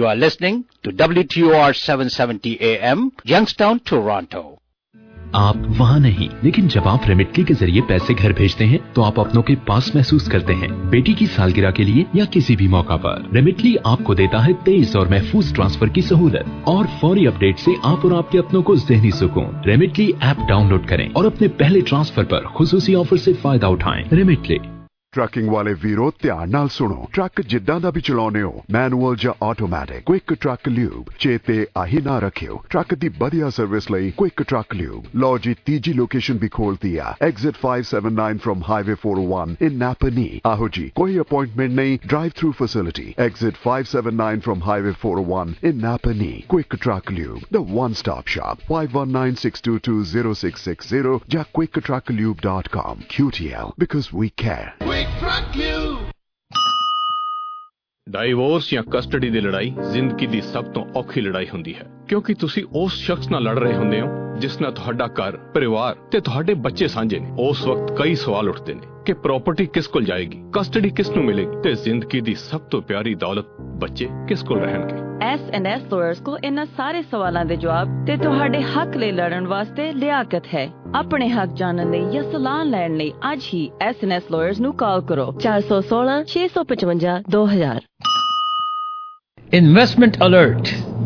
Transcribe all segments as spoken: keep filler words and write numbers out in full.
You are listening to W T O R seven seventy A M, Youngstown, Toronto. آپ वहाँ नहीं, लेकिन जब आप रेमिटली के जरिए पैसे घर भेजते हैं तो आप अपनों के पास महसूस करते हैं। बेटी की सालगिरह के लिए या किसी भी मौका पर रेमिटली आपको देता है तेज और महफूज ट्रांसफर की सहूलत और फौरी अपडेट से आप और आपके अपनों को ज़हनी सुकून। रेमिटली ऐप डाउनलोड करें और अपने पहले ट्रांसफर पर खुसूसी ऑफर से फायदा उठाएं। रेमिटली। ਟਰੱਕਿੰਗ ਵਾਲੇ ਵੀਰੋ ਧਿਆਨ ਨਾਲ ਸੁਣੋ। ਟਰੱਕ ਜਿੱਦਾਂ ਦਾ ਵੀ ਚਲਾਉਣੇ ਹੋ, ਮੈਨੂਅਲ ਜਾਂ ਆਟੋਮੈਟਿਕ, ਕੁਇਕ ਟਰੱਕ ਲਿਊਬ ਚੇਤੇ ਆਹੀ ਨਾ ਰੱਖਿਓ। ਟਰੱਕ ਦੀ ਵਧੀਆ ਸਰਵਿਸ ਲਈ ਕੁਇਕ ਟਰੱਕ ਲਿਊਬ। ਲਓ ਜੀ ਤੀਜੀ ਲੋਕੇਸ਼ਨ ਵੀ ਖੋਲਤੀ ਆ, exit five seventy-nine from highway four oh one in Napanee. ਆਹੋ ਜੀ, ਕੋਈ ਅਪਾਇੰਟਮੈਂਟ ਨਹੀਂ, drive through facility. Exit five seventy-nine from highway four oh one in Napanee. Quick truck lube, the one stop shop. five one nine six two two zero six six zero ਜਾਂ quick truck lube dot com। Q T L, because we care। Divorce ਜਾਂ custody ਦੀ ਲੜਾਈ ਜ਼ਿੰਦਗੀ ਦੀ ਸਭ ਤੋਂ ਔਖੀ ਲੜਾਈ ਹੁੰਦੀ ਹੈ, ਕਿਉਂਕਿ ਤੁਸੀਂ ਉਸ ਸ਼ਖਸ ਨਾਲ ਲੜ ਰਹੇ ਹੁੰਦੇ ਹੋ ਜਿਸ ਨਾਲ ਤੁਹਾਡਾ ਘਰ, ਪਰਿਵਾਰ ਤੇ ਤੁਹਾਡੇ ਬੱਚੇ ਸਾਂਝੇ ਨੇ। ਉਸ ਵਕਤ ਕਈ ਸਵਾਲ ਉੱਠਦੇ ਨੇ ਕਿ ਪ੍ਰਾਪਰਟੀ ਕਿਸ ਕੋਲ ਜਾਏਗੀ, ਕਸਟਡੀ ਕਿਸ ਨੂੰ ਮਿਲੇਗੀ ਤੇ ਜ਼ਿੰਦਗੀ ਦੀ ਸਭ ਤੋਂ ਪਿਆਰੀ ਦੌਲਤ ਬੱਚੇ ਕਿਸ ਕੋਲ ਰਹਿਣਗੇ। ਐਸ ਐਂਡ ਐਸ ਲਾਇਰਸ ਕੋ ਇਹਨਾਂ ਸਾਰੇ ਸਵਾਲਾਂ ਦੇ ਜਵਾਬ ਤੇ ਤੁਹਾਡੇ ਹੱਕ ਲਈ ਲੜਨ ਵਾਸਤੇ ਲਿਆਕਤ ਹੈ। ਆਪਣੇ ਹੱਕ ਜਾਣਨ ਲਈ ਜਾਂ ਸਲਾਹ ਲੈਣ ਲਈ ਅੱਜ ਹੀ ਐਸ ਐਂਡ ਐਸ ਲਾਇਰਸ ਨੂੰ ਕਾਲ ਕਰੋ four one six six five five two thousand। Investment alert.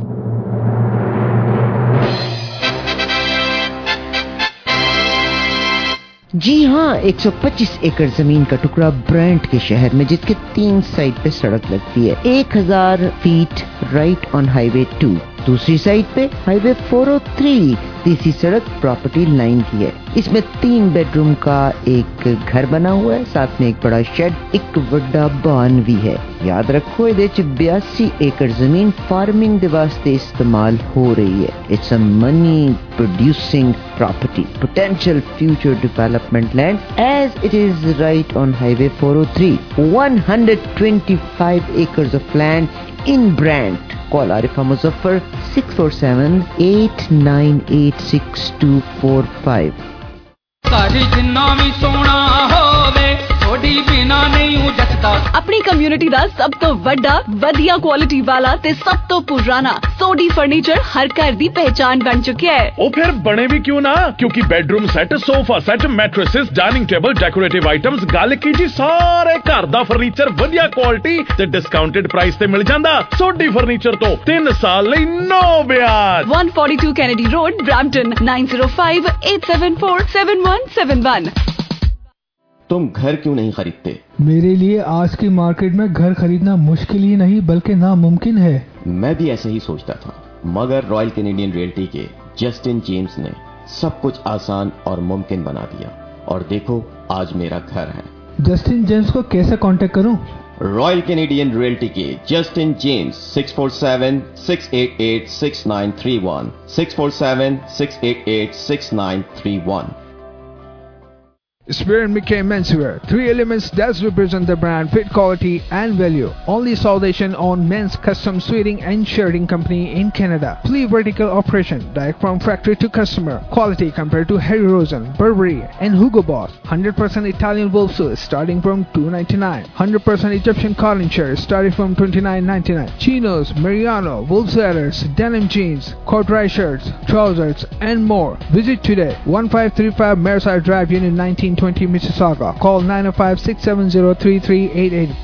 जी हाँ, एक सौ पच्चीस एकड़ जमीन का टुकड़ा ब्रेंट के शहर में, जिसके तीन साइड पे सड़क लगती है। एक हजार feet right on highway two. दूसरी साइड पे हाईवे four oh three, तीसरी सड़क प्रॉपर्टी लाइन की है। इसमें तीन बेडरूम का एक घर बना हुआ है, साथ में एक बड़ा शेड, एक बड़ा बान भी है। याद रखो, ਇਹਦੇ ਚ बयासी एकड़ जमीन फार्मिंग ਦੇ ਵਾਸਤੇ इस्तेमाल हो रही है। It's a money producing property, potential future development land, as it is right on highway four oh three. one hundred twenty-five acres of land in Brent. Call Arifa Muzaffar six four seven eight nine eight six two four five। ਸਾਡੀ ਜਿੰਨਾ ਵੀ ਸੋਹਣਾ ਹੋਵੇ ਥੋੜੀ ਬਿਨਾ ਨਹੀਂ ਉਹ ਜੱਟਦਾ। ਆਪਣੀ community ਦਾ ਸਭ ਤੋਂ ਵੱਡਾ, ਵਧੀਆ ਕੁਆਲਿਟੀ ਵਾਲਾ ਤੇ ਸਭ ਤੋਂ ਪੁਰਾਣਾ ਸੋਡੀ ਫਰਨੀਚਰ ਹਰ ਘਰ ਦੀ ਪਹਿਚਾਨ ਬਣ ਚੁੱਕਿਆ ਹੈ। ਉਹ ਫਿਰ ਬਣੇ ਵੀ ਕਿਉਂ ਨਾ, ਕਿਉਂਕਿ bedroom set, sofa set, mattresses, dining table, decorative items, ਗੱਲ ਕੀ ਜੀ, ਸਾਰੇ ਘਰ ਦਾ ਫਰਨੀਚਰ ਵਧੀਆ ਕੁਆਲਿਟੀ ਤੇ ਡਿਸਕਾਊਂਟਡ ਪ੍ਰਾਈਸ ਤੇ ਮਿਲ ਜਾਂਦਾ। ਸੋਡੀ ਫਰਨੀਚਰ ਤੋਂ ਤਿੰਨ ਸਾਲ ਲਈ ਨੋ ਵਿਆਜ। one forty-two Kennedy Road, Brampton nine zero five eight seven four seven one seven one। तुम घर क्यों नहीं खरीदते? मेरे लिए आज की मार्केट में घर खरीदना मुश्किल ही नहीं बल्कि नामुमकिन है। मैं भी ऐसे ही सोचता था, मगर रॉयल कैनेडियन रियल्टी के जस्टिन जेम्स ने सब कुछ आसान और मुमकिन बना दिया, और देखो आज मेरा घर है। जस्टिन जेम्स को कैसे कांटेक्ट करूं? रॉयल कैनेडियन रियल्टी के Justin James six four seven six eight eight six nine three one six four seven six eight eight six nine three one। Spear and McKay Menswear, three elements that represent the brand, fit, quality and value. Only South Asian owned men's custom suiting and shirting company in Canada. Fully vertical operation, direct from factory to customer. Quality compared to Harry Rosen, Burberry and Hugo Boss. one hundred percent Italian wool suits starting from two ninety-nine. one hundred percent Egyptian cotton shirts starting from twenty-nine ninety-nine. Chinos, Mariano, wool sweaters, denim jeans, corduroy shirts, trousers and more. Visit today. fifteen thirty-five Mareside Drive, Unit nineteen twenty Mississauga. Call nine oh five six seven zero three three eight eight.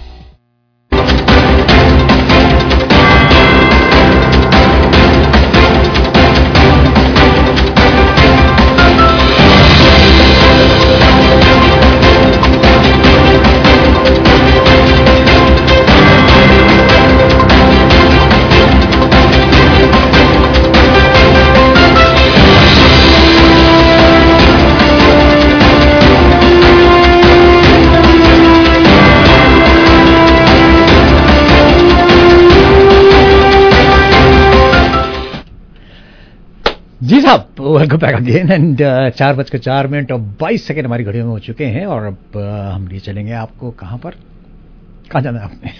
जी साहब, welcome back again and चार बजकर चार minute और बाईस second हमारी घड़ियों में हो चुके हैं और अब uh, हम लिए चलेंगे आपको कहाँ पर, कहाँ जाना है आपने?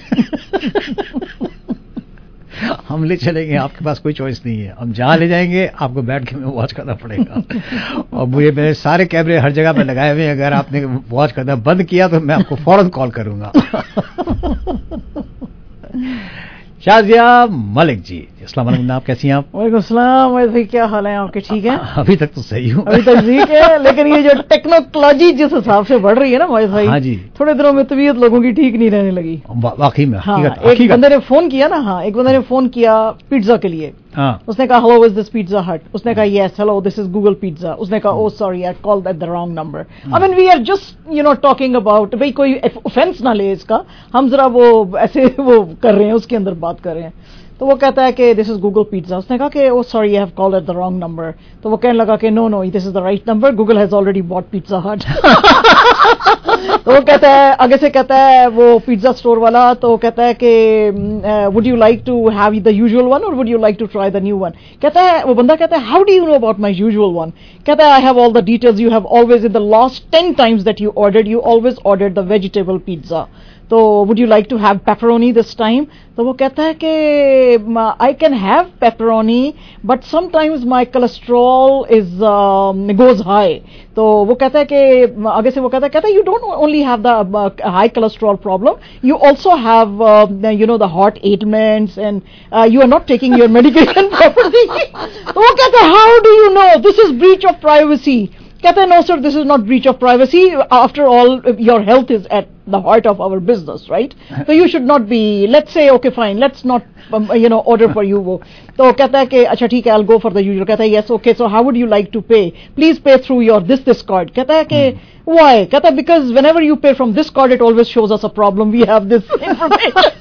हम ले चलेंगे, आपके पास कोई चॉइस नहीं है। हम जहाँ ले जाएंगे आपको बैठ के में वॉच करना पड़ेगा और मुझे मेरे सारे कैमरे हर जगह पे लगाए हुए हैं। अगर आपने वॉच करना बंद किया तो मैं आपको फौरन कॉल करूंगा। शाजिया मलिक जी, अस्सलाम वालेकुम, आप कैसी हैं आप? वालेकुम सलाम भाई, क्या हाल है आपके? ठीक है, अभी तक तो सही हूँ, अभी तक ठीक है, लेकिन ये जो टेक्नोलॉजी जिस हिसाब से बढ़ रही है ना मोहित भाई, हाँ जी, थोड़े दिनों में तबीयत लोगों की ठीक नहीं रहने लगी वाकई में। हाँ, एक बंदे ने फोन किया ना, हाँ एक बंदे ने फोन किया पिज्जा के लिए, हाँ, उसने कहा hello is this pizza hut, उसने कहा yes hello this is Google pizza, उसने कहा oh sorry I called at the wrong number. I mean we are just you know talking about, भाई कोई ऑफेंस ना ले इसका, हम जरा वो ऐसे वो कर रहे हैं, उसके अंदर बात कर रहे हैं। तो वो कहता है कि दिस इज गूगल पिज्जा, उसने कहा कि oh sorry I have called at the wrong number. तो वो कहने लगा कि no no this is the right number, Google has already bought pizza hut. तो वो कहता है, आगे से कहता है वो पिज्जा स्टोर वाला, तो वो कहता है कि would you like to have the usual one और would you like to try the new one? कहता है वो बंदा कहता है how do you know about my usual one? कहता है I have all the details, you have always in the last ten times that you ordered you always ordered the vegetable pizza, तो would you like to have pepperoni this time? तो वो कहता है कि I can have pepperoni but sometimes my cholesterol is goes high. तो वो कहता है कि आगे से वो कहता है कहता है you don't only have the high cholesterol problem, you also have you know the heart elements and you are not taking your medication properly. तो वो कहता है how do you know, this is breach of privacy. कहते हैं no sir this is not breach of privacy, after all your health is at the heart of our business right, so you should not be, let's say okay fine let's not um, you know order for you वो। तो कहता है कि अच्छा ठीक है I'll go for the usual। कहता है yes okay so how would you like to pay, please pay through your this this card। कहता है कि why? कहता है because whenever you pay from this card it always shows us a problem, we have this information।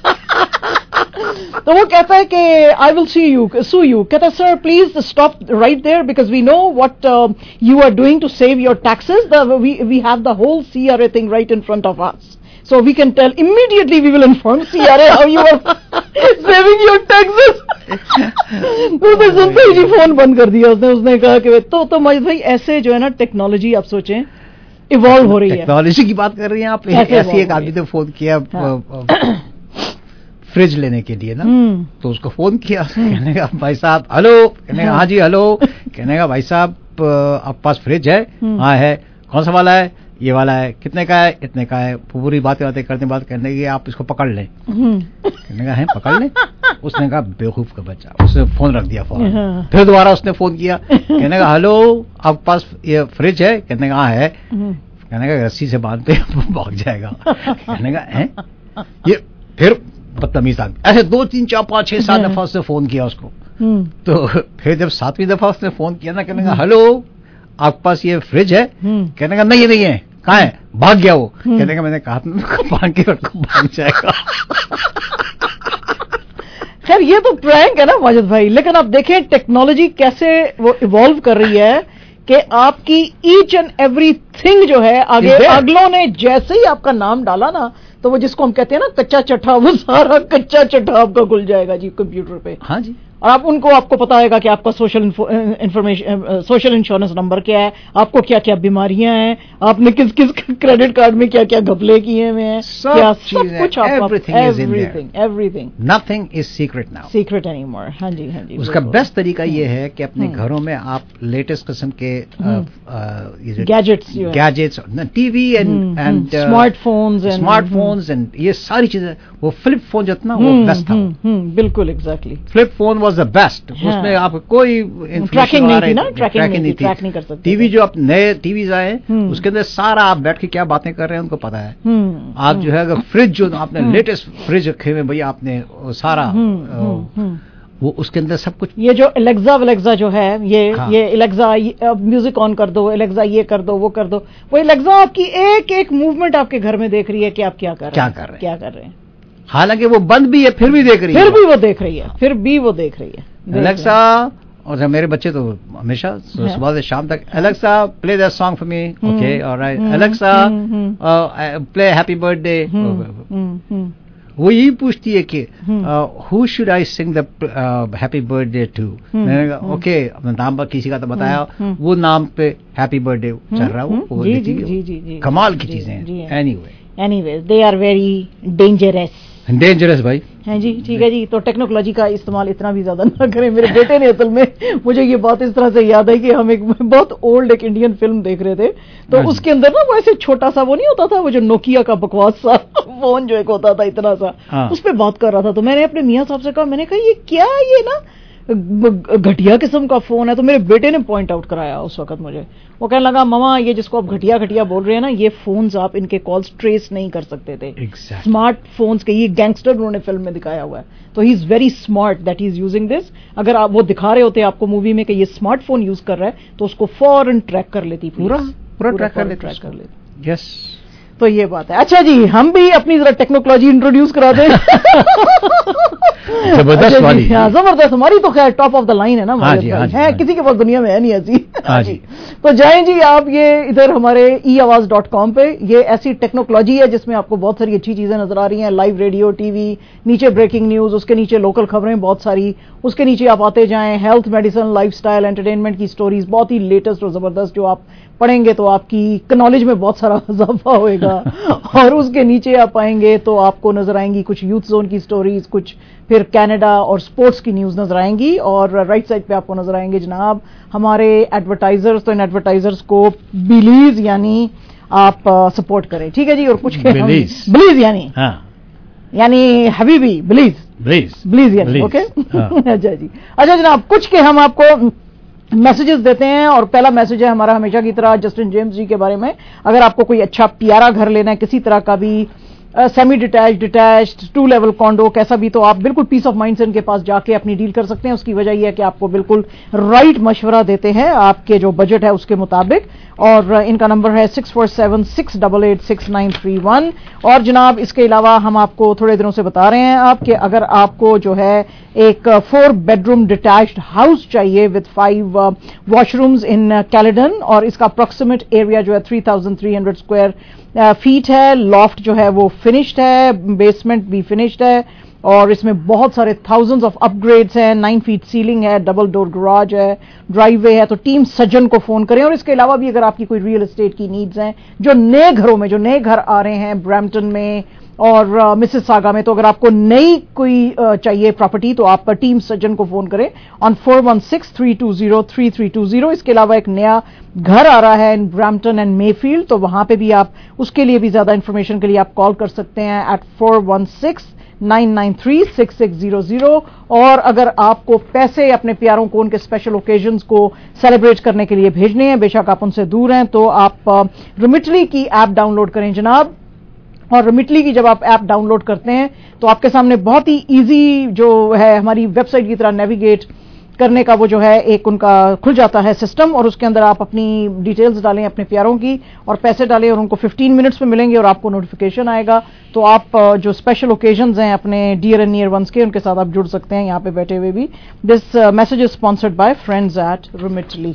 तो वो कहता है कि I will sue you sue you कहता है sir please stop right there because we know what uh, you are doing to save your taxes, the, we we have the whole C R A thing right in front of us, so we can tell immediately, we will inform C R A how you are saving your taxes। उसने सुनते ही phone बंद कर दिया उसने उसने कहा कि तो तो मजिद भाई ऐसे जो है ना टेक्नोलॉजी आप सोचें इवॉल्व हो रही है। टेक्नोलॉजी की बात कर रही हैं आप, ऐसी एक आदमी ने फोन किया फ्रिज लेने के लिए ना, तो उसको फोन किया, कहने का भाई साहब हेलो, कहने का हाँ जी हेलो, कहने का भाई साहब आपके पास फ्रिज है? हाँ है। कौन सा वाला है? ये वाला है। कितने का है? इतने का है। पूरी बातें बातें करने बात करने की आप इसको पकड़ लें। कहने का है पकड़ लें? उसने कहा बेवकूफ का बच्चा, उसने फोन रख दिया फोन। फिर दोबारा उसने फोन किया, कहने का हेलो आपके पास ये फ्रिज है? कहने का हाँ है। कहने का रस्सी से बांधते भाग जाएगा। कहने का है ये, फिर बदतमीज आदमी। ऐसे दो तीन चार पाँच छह सात दफा उसने फोन किया उसको। तो फिर जब सातवीं दफा उसने फोन किया ना, कहने का हेलो आपके पास ये फ्रिज है? कहने का नहीं नहीं है। कहाँ है? भाग गया वो। कहने का मैंने कहा भाग के भाग जाएगा। खैर ये तो प्रैंक है ना माजिद भाई, लेकिन आप देखें टेक्नोलॉजी कैसे वो इवॉल्व कर रही है कि आपकी ईच एंड एवरी थिंग जो है आगे अगलों ने जैसे ही आपका नाम डाला ना, तो वो जिसको हम कहते हैं ना कच्चा चट्टा, वो सारा कच्चा चट्टा आपका खुल जाएगा जी कंप्यूटर पे। हाँ जी। और आप उनको आपको पता होगा कि आपका social information social insurance number क्या है, आपको क्या क्या बीमारियां हैं, आपने किस किस क्रेडिट कार्ड में क्या क्या घपले किए हुए हैं, क्या सब कुछ everything everything nothing is secret now secret anymore. हाँ जी हाँ जी। उसका बेस्ट तरीका ये है कि अपने घरों में आप लेटेस्ट किस्म के gadgets gadgets TV and and smartphones and smartphones and ये सारी चीजें, वो फ्लिप फोन जो था वो बेस्ट था। बिल्कुल exactly. Flip phone was the best. उसमें आप कोई ट्रैकिंग नहीं थी ना, ट्रैकिंग नहीं थी, ट्रैक नहीं कर सकते। टीवी जो आप नए टीवीज आए उसके अंदर सारा आप बैठ के क्या बातें कर रहे हैं उनको पता है। आप जो है अगर फ्रिज जो आपने लेटेस्ट फ्रिज रखे हुए भैया आपने सारा वो उसके अंदर सब कुछ, ये जो एलेक्सा वेलेक्सा जो है ये हाँ। ये एलेक्सा म्यूजिक ऑन कर दो, एलेक्सा ये कर दो वो कर दो, वो एलेक्सा आपकी एक एक मूवमेंट आपके घर में देख रही है कि आप क्या कर रहे क्या कर रहे हैं क्या कर रहे हैं। हालांकि वो बंद भी है फिर भी देख रही है, फिर भी वो देख रही है फिर भी वो देख रही है एलेक्सा। और मेरे बच्चे तो हमेशा सुबह से शाम तक Alexa play that song for me, okay alright Alexa play happy birthday. वो यही पूछती है कि who should I sing the happy birthday to. मैंने कहा ओके अपना नाम किसी का तो बताया, वो नाम पे हैप्पी बर्थडे चल रहा है। वो कमाल की चीजें हैं। Anyway anyway they are very dangerous. Dangerous भाई हैं जी, ठीक है जी। तो टेक्नोलॉजी का इस्तेमाल इतना भी ज्यादा ना करें। मेरे बेटे ने असल में मुझे ये बात इस तरह से याद है कि हम एक बहुत ओल्ड एक इंडियन फिल्म देख रहे थे, तो उसके अंदर ना वो ऐसे छोटा सा वो नहीं होता था, वो जो नोकिया का बकवास सा फोन जो एक होता था इतना सा, उस पर बात कर रहा था। तो मैंने अपने मियाँ साहब से कहा, मैंने कहा ये क्या, ये ना घटिया किस्म का फोन है। तो मेरे बेटे ने पॉइंट आउट कराया उस वक्त मुझे, वो कहने लगा मामा ये जिसको आप घटिया घटिया बोल रहे हैं ना, ये फोन्स आप इनके कॉल्स ट्रेस नहीं कर सकते थे। exactly. स्मार्ट फोन्स के ये गैंगस्टर उन्होंने फिल्म में दिखाया हुआ है, तो he is very smart that he is using this. अगर आप वो दिखा रहे होते आपको मूवी में कि ये स्मार्टफोन यूज कर रहा है, तो उसको फौरन ट्रैक कर लेती, पूरा पूरा ट्रैक कर लेती, ट्रैक कर लेती। यस, तो ये बात है। अच्छा जी, हम भी अपनी जरा टेक्नोलॉजी इंट्रोड्यूस करा दें। जबरदस्त वाली, जबरदस्त। हमारी तो खैर टॉप ऑफ द लाइन है ना, हमारे है, किसी के पास दुनिया में है नहीं ऐसी। हाँ जी, तो जाएं जी आप ये इधर हमारे ई आवाज डॉट कॉम पे, ये ऐसी टेक्नोलॉजी है जिसमें आपको बहुत सारी अच्छी चीजें नजर आ रही हैं, लाइव रेडियो, टीवी, नीचे ब्रेकिंग न्यूज, उसके नीचे लोकल खबरें बहुत सारी, उसके नीचे आप आते जाएं हेल्थ, मेडिसिन, लाइफस्टाइल, एंटरटेनमेंट की स्टोरीज बहुत ही लेटेस्ट और जबरदस्त, जो आप पढ़ेंगे तो आपकी नॉलेज में बहुत सारा इजाफा होएगा। और उसके नीचे आप आएंगे तो आपको नजर आएंगी कुछ यूथ जोन की स्टोरीज, कुछ फिर कनाडा और स्पोर्ट्स की न्यूज नजर आएंगी, और राइट साइड पे आपको नजर आएंगे जनाब हमारे एडवर्टाइजर्स। तो इन एडवर्टाइजर्स को बिलीज यानी आप सपोर्ट करें, ठीक है जी। और कुछ के बिलीज बिलीज यानी हाँ यानी हबीबी बिलीज बिलीज बिलीज यानी ओके। अच्छा जी, अच्छा जनाब, कुछ के हम आपको मैसेजेस देते हैं, और पहला मैसेज है हमारा हमेशा की तरह जस्टिन जेम्स जी के बारे में। अगर आपको कोई अच्छा प्यारा घर लेना है, किसी तरह का भी, semi detach, detached, two level condo, कैसा भी, तो आप बिल्कुल पीस ऑफ माइंड से इनके पास जाके अपनी डील कर सकते हैं। उसकी वजह यह है कि आपको बिल्कुल राइट मशवरा देते हैं आपके जो बजट है उसके मुताबिक। और इनका नंबर है six four seven six double eight six nine three one. और जनाब इसके अलावा हम आपको थोड़े दिनों से बता रहे हैं आप कि अगर आपको जो है एक फोर बेडरूम डिटैच्ड हाउस चाहिए with five washrooms in Caledon, और इसका अप्रोक्सीमेट एरिया जो है three thousand three hundred square feet है, लॉफ्ट जो है वो फिनिश्ड है, बेसमेंट भी फिनिश्ड है, और इसमें बहुत सारे थाउजेंड्स ऑफ अपग्रेड्स हैं, नाइन फीट सीलिंग है, डबल डोर गराज है, ड्राइववे है। तो टीम सज्जन को फोन करें। और इसके अलावा भी अगर आपकी कोई रियल एस्टेट की नीड्स हैं, जो नए घरों में, जो नए घर आ रहे हैं ब्रैम्पटन में और मिसिसागा में, तो अगर आपको नई कोई uh, चाहिए प्रॉपर्टी, तो आप टीम सज्जन को फोन करें on four one six three two zero three three two zero. इसके अलावा एक नया घर आ रहा है इन ब्रैम्पटन एंड मेफील्ड, तो वहां पे भी आप उसके लिए भी ज्यादा इंफॉर्मेशन के लिए आप कॉल कर सकते हैं at four one six nine nine three six six zero zero. और अगर आपको पैसे अपने प्यारों को उनके स्पेशल ओकेजन्स को सेलिब्रेट करने के लिए भेजने हैं, बेशक आप उनसे दूर हैं, तो आप रिमिटली की ऐप डाउनलोड करें जनाब। और रिमिटली की जब आप ऐप डाउनलोड करते हैं तो आपके सामने बहुत ही इजी जो है हमारी वेबसाइट की तरह नेविगेट करने का वो जो है एक उनका खुल जाता है सिस्टम, और उसके अंदर आप अपनी डिटेल्स डालें अपने प्यारों की और पैसे डालें, और उनको फिफ्टीन मिनट्स में मिलेंगे और आपको नोटिफिकेशन आएगा। तो आप जो स्पेशल ओकेजन्स हैं अपने डियर एंड नियर वंस के, उनके साथ आप जुड़ सकते हैं यहाँ पे बैठे हुए भी। This message is sponsored by friends at Remitly.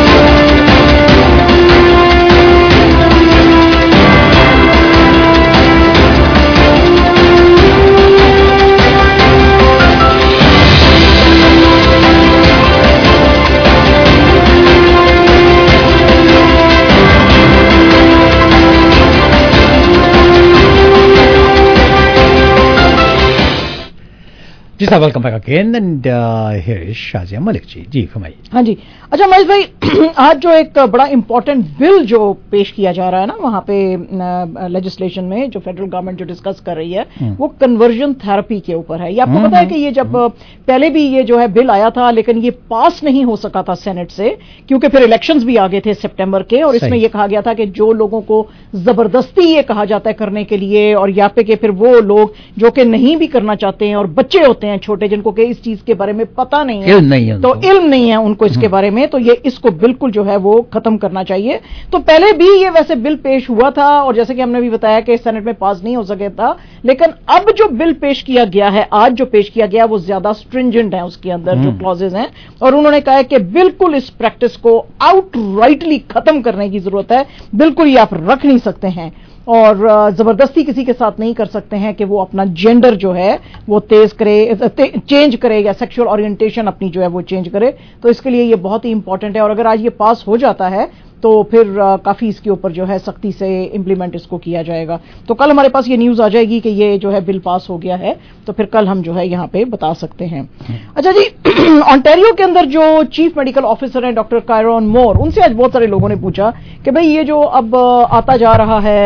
जी साहब, welcome back again and here is Shazia Malik ji. जी फरमाइए। हाँ जी, अच्छा महेश भाई, आज जो एक बड़ा इंपॉर्टेंट बिल जो पेश किया जा रहा है ना वहाँ पे लेजिस्लेशन में, जो फेडरल गवर्नमेंट जो डिस्कस कर रही है, वो कन्वर्जन थेरेपी के ऊपर है। ये आपको पता है कि ये जब पहले भी ये जो है बिल आया था, लेकिन ये पास नहीं हो सका था सेनेट से, क्योंकि फिर इलेक्शंस भी आ गए थे सितंबर के, और इसमें यह कहा गया था कि जो लोगों को जबरदस्ती ये कहा जाता है करने के लिए, और या पे कि फिर वो लोग जो कि नहीं भी करना चाहते हैं, और बच्चे होते हैं छोटे जिनको कि इस चीज के बारे में पता नहीं है, इल्म नहीं है, तो इल्म नहीं है उनको इसके बारे में, तो ये इसको बिल्कुल जो है वो खत्म करना चाहिए। तो पहले भी ये वैसे बिल पेश हुआ था, और जैसे कि हमने भी बताया कि सेनेट में पास नहीं हो सके था, लेकिन अब जो बिल पेश किया गया है, आज जो पेश किया गया वो ज्यादा स्ट्रिंजेंट है, उसके अंदर जो क्लॉजेज हैं, और उन्होंने कहा है कि बिल्कुल इस प्रैक्टिस को आउटराइटली खत्म करने की जरूरत है, बिल्कुल ये आप रख नहीं सकते हैं, और जबरदस्ती किसी के साथ नहीं कर सकते हैं कि वो अपना जेंडर जो है वो तेज करे, ते, चेंज करे, या सेक्सुअल ओरिएंटेशन अपनी जो है वो चेंज करे। तो इसके लिए ये बहुत ही इंपॉर्टेंट है, और अगर आज ये पास हो जाता है तो फिर काफ़ी इसके ऊपर जो है सख्ती से इम्प्लीमेंट इसको किया जाएगा। तो कल हमारे पास ये न्यूज़ आ जाएगी कि ये जो है बिल पास हो गया है, तो फिर कल हम जो है यहाँ पे बता सकते हैं। अच्छा जी, ऑन्टेरियो के अंदर जो चीफ मेडिकल ऑफिसर हैं डॉक्टर कायरन मोर, उनसे आज बहुत सारे लोगों ने पूछा कि भाई ये जो अब आता जा रहा है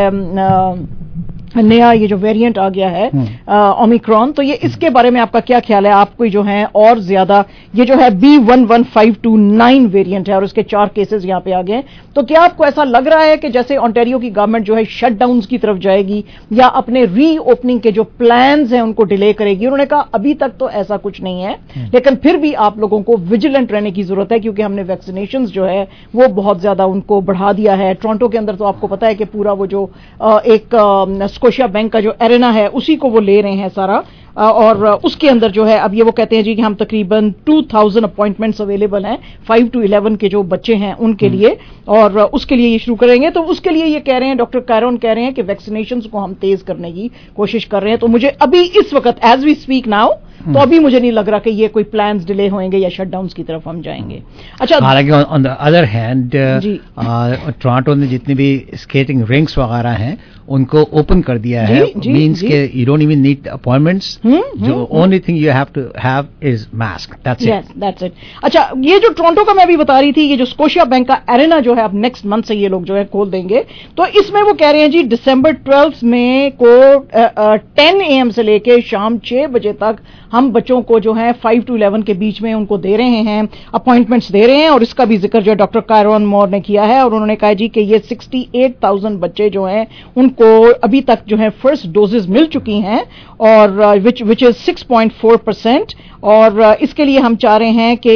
नया ये जो वेरिएंट आ गया है ओमिक्रॉन, तो ये इसके बारे में आपका क्या ख्याल है? आपको जो है और ज्यादा ये जो है B one one five two nine variant है और उसके चार केसेस यहाँ पे आ गए, तो क्या आपको ऐसा लग रहा है कि जैसे ऑन्टेरियो की गवर्नमेंट जो है शटडाउन्स की तरफ जाएगी या अपने री ओपनिंग के जो प्लान्स हैं उनको डिले करेगी? उन्होंने कहा अभी तक तो ऐसा कुछ नहीं है, लेकिन फिर भी आप लोगों को विजिलेंट रहने की जरूरत है, क्योंकि हमने वैक्सीनेशन जो है वो बहुत ज्यादा उनको बढ़ा दिया है। टोरंटो के अंदर तो आपको पता है कि पूरा वो जो एक स्कोशिया बैंक का जो एरेना है उसी को वो ले रहे हैं सारा, और उसके अंदर जो है अब ये वो कहते हैं जी कि हम तकरीबन टू थाउजेंड अपॉइंटमेंट्स अवेलेबल हैं फाइव टू इलेवन के जो बच्चे हैं उनके लिए, और उसके लिए ये शुरू करेंगे। तो उसके लिए ये कह रहे हैं, डॉक्टर कायरन कह रहे हैं कि वैक्सीनेशन को हम तेज करने की कोशिश कर रहे हैं। तो मुझे अभी इस वक्त एज वी स्पीक नाउ, तो अभी मुझे नहीं लग रहा कि ये कोई प्लान्स डिले होंगे या शटडाउन्स की तरफ हम जाएंगे। अच्छा, हालांकि on the other hand Toronto ने जितने भी स्केटिंग रिंक्स वगैरह हैं उनको ओपन कर दिया है, मींस के you don't even need appointments, जो only thing you have to have is mask, that's it that's it. अच्छा, ये जो टोरंटो का मैं अभी बता रही थी, ये जो स्कोशिया बैंक का एरेना जो है अब नेक्स्ट मंथ से ये लोग जो है खोल देंगे, तो इसमें वो कह रहे हैं जी दिसंबर ट्वेल्थ में को टेन ए एम से लेके शाम छह बजे तक हम बच्चों को जो है फाइव टू इलेवन के बीच में उनको दे रहे हैं, अपॉइंटमेंट्स दे रहे हैं, और इसका भी जिक्र जो डॉक्टर कायरन मोर ने किया है। और उन्होंने कहा जी कि ये सिक्सटी एट थाउजेंड बच्चे जो हैं उनको अभी तक जो है फर्स्ट डोजेज मिल चुकी हैं, और which which is six point four percent, और इसके लिए हम चाह रहे हैं कि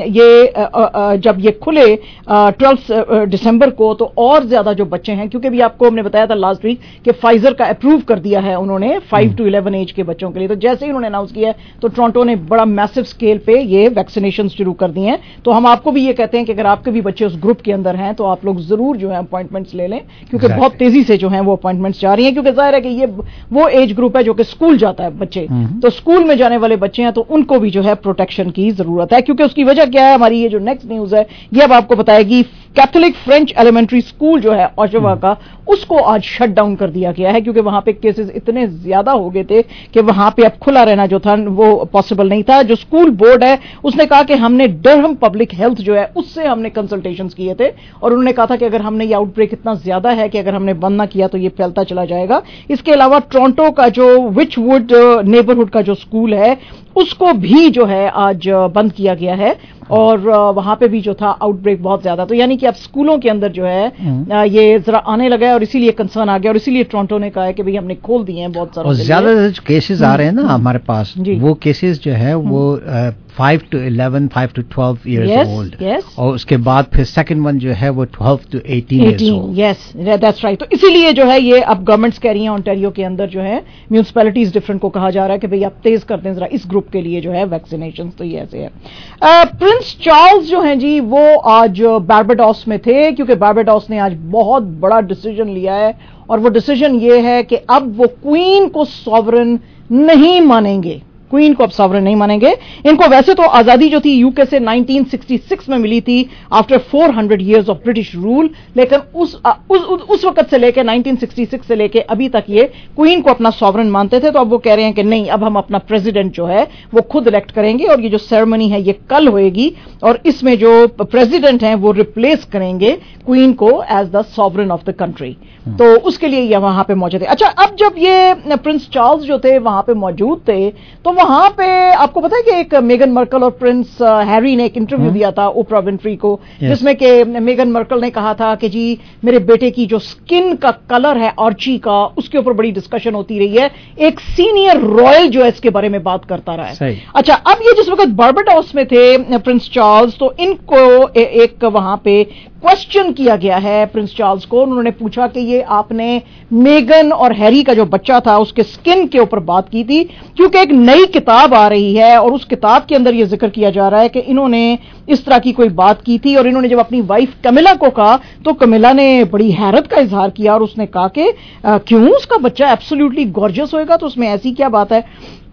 ये जब ये खुले ट्वेल्थ दिसंबर को तो और ज्यादा जो बच्चे हैं, क्योंकि भी आपको हमने बताया था लास्ट वीक कि फाइजर का अप्रूव कर दिया है उन्होंने फाइव टू इलेवन एज के बच्चों के लिए, तो जैसे ही उन्होंने अनाउंस किया तो टोरंटो ने बड़ा मैसिव स्केल पे ये वैक्सीनेशन शुरू कर दिए हैं। तो हम आपको भी ये कहते हैं कि अगर आपके भी बच्चे उस ग्रुप के अंदर हैं तो आप लोग जरूर जो है अपॉइंटमेंट्स ले लें, क्योंकि exactly. बहुत तेजी से जो है वो अपॉइंटमेंट्स जा रही हैं, क्योंकि जाहिर है कि ये वो एज ग्रुप है जो कि स्कूल जाता है बच्चे, तो स्कूल में जाने वाले बच्चे हैं तो उनको भी जो है प्रोटेक्शन की जरूरत है। क्योंकि उसकी वजह क्या है, हमारी ये जो नेक्स्ट न्यूज है ये अब आपको बताएगी। कैथोलिक फ्रेंच एलिमेंट्री स्कूल जो है ओशवा का, उसको आज शट डाउन कर दिया गया है, क्योंकि वहां पे केसेस इतने ज्यादा हो गए थे कि वहां पे अब खुला रहना जो था वो पॉसिबल नहीं था। जो स्कूल बोर्ड है उसने कहा कि हमने डरहम पब्लिक हेल्थ जो है उससे हमने कंसल्टेशंस किए थे, और उन्होंने कहा था कि अगर हमने ये आउटब्रेक इतना ज्यादा है कि अगर हमने बंद ना किया तो ये फैलता चला जाएगा। इसके अलावा टोरंटो का जो विचवुड नेबरहुड का जो स्कूल है उसको भी जो है आज बंद किया गया है, और वहां पे भी जो था आउटब्रेक बहुत ज्यादा, तो यानी कि अब स्कूलों के अंदर जो है ये जरा आने लगा है, और इसीलिए कंसर्न आ गया, और इसीलिए टोरंटो ने कहा है कि भाई हमने खोल दिए हैं बहुत सारे। और ज्यादा जो केसेस आ रहे हैं ना हमारे पास, वो केसेस जो है वो five to eleven five to twelve years old, और उसके बाद फिर सेकंड वन जो है वो twelve to eighteen years old. Yes that's right. तो इसीलिए जो है ये अब गवर्नमेंट्स कह रही हैं ऑन्टेरियो के अंदर जो है म्यूनिसिपैलिटीज डिफरेंट को कहा जा रहा है कि भाई आप तेज करते हैं जरा इस ग्रुप के लिए जो है वैक्सीनेशन। तो ये ऐसे है। प्रिंस चार्ल्स जो हैं जी वो आज बारबाडोस में थे, क्योंकि बारबाडोस ने आज बहुत बड़ा डिसीजन लिया है, और वो डिसीजन ये है कि अब वो क्वीन को सॉवरन नहीं मानेंगे, क्वीन को अब सॉवरन नहीं मानेंगे। इनको वैसे तो आजादी जो थी यूके से नाइनटीन सिक्सटी सिक्स में मिली थी after four hundred years of British rule, लेकिन उस उस उस वक्त से लेकर नाइनटीन सिक्सटी सिक्स से लेकर अभी तक ये क्वीन को अपना सॉवरन मानते थे। तो अब वो कह रहे हैं कि नहीं, अब हम अपना प्रेसिडेंट जो है वो खुद इलेक्ट करेंगे, और ये जो सेरेमनी है ये कल होएगी, और इसमें जो प्रेसिडेंट हैं वो रिप्लेस करेंगे क्वीन को as the sovereign of the country. तो उसके लिए ये वहां पे मौजूद है। अच्छा, अब जब ये प्रिंस चार्ल्स जो थे वहां पे मौजूद थे, तो वहां पे आपको पता है कि एक मेगन मर्कल और प्रिंस हैरी ने एक इंटरव्यू दिया था ओप्रा विंफ्री को, जिसमें कि मेगन मर्कल ने कहा था कि जी मेरे बेटे की जो स्किन का कलर है आर्ची का, उसके ऊपर बड़ी डिस्कशन होती रही है, एक सीनियर रॉयल जो है इसके बारे में बात करता रहा है। अच्छा, अब ये जिस वक्त बारबाडोस में थे प्रिंस चार्ल्स, तो इनको ए, एक वहां पे क्वेश्चन किया गया है प्रिंस चार्ल्स को। उन्होंने पूछा कि ये आपने मेगन और हैरी का जो बच्चा था उसके स्किन के ऊपर बात की थी, क्योंकि एक नई किताब आ रही है और उस किताब के अंदर ये जिक्र किया जा रहा है कि इन्होंने इस तरह की कोई बात की थी, और इन्होंने जब अपनी वाइफ कमिला को कहा तो कमिला ने बड़ी हैरत का इजहार किया, और उसने कहा कि क्यों, उसका बच्चा एब्सोल्युटली गॉर्जियस होएगा, तो उसमें ऐसी क्या बात है।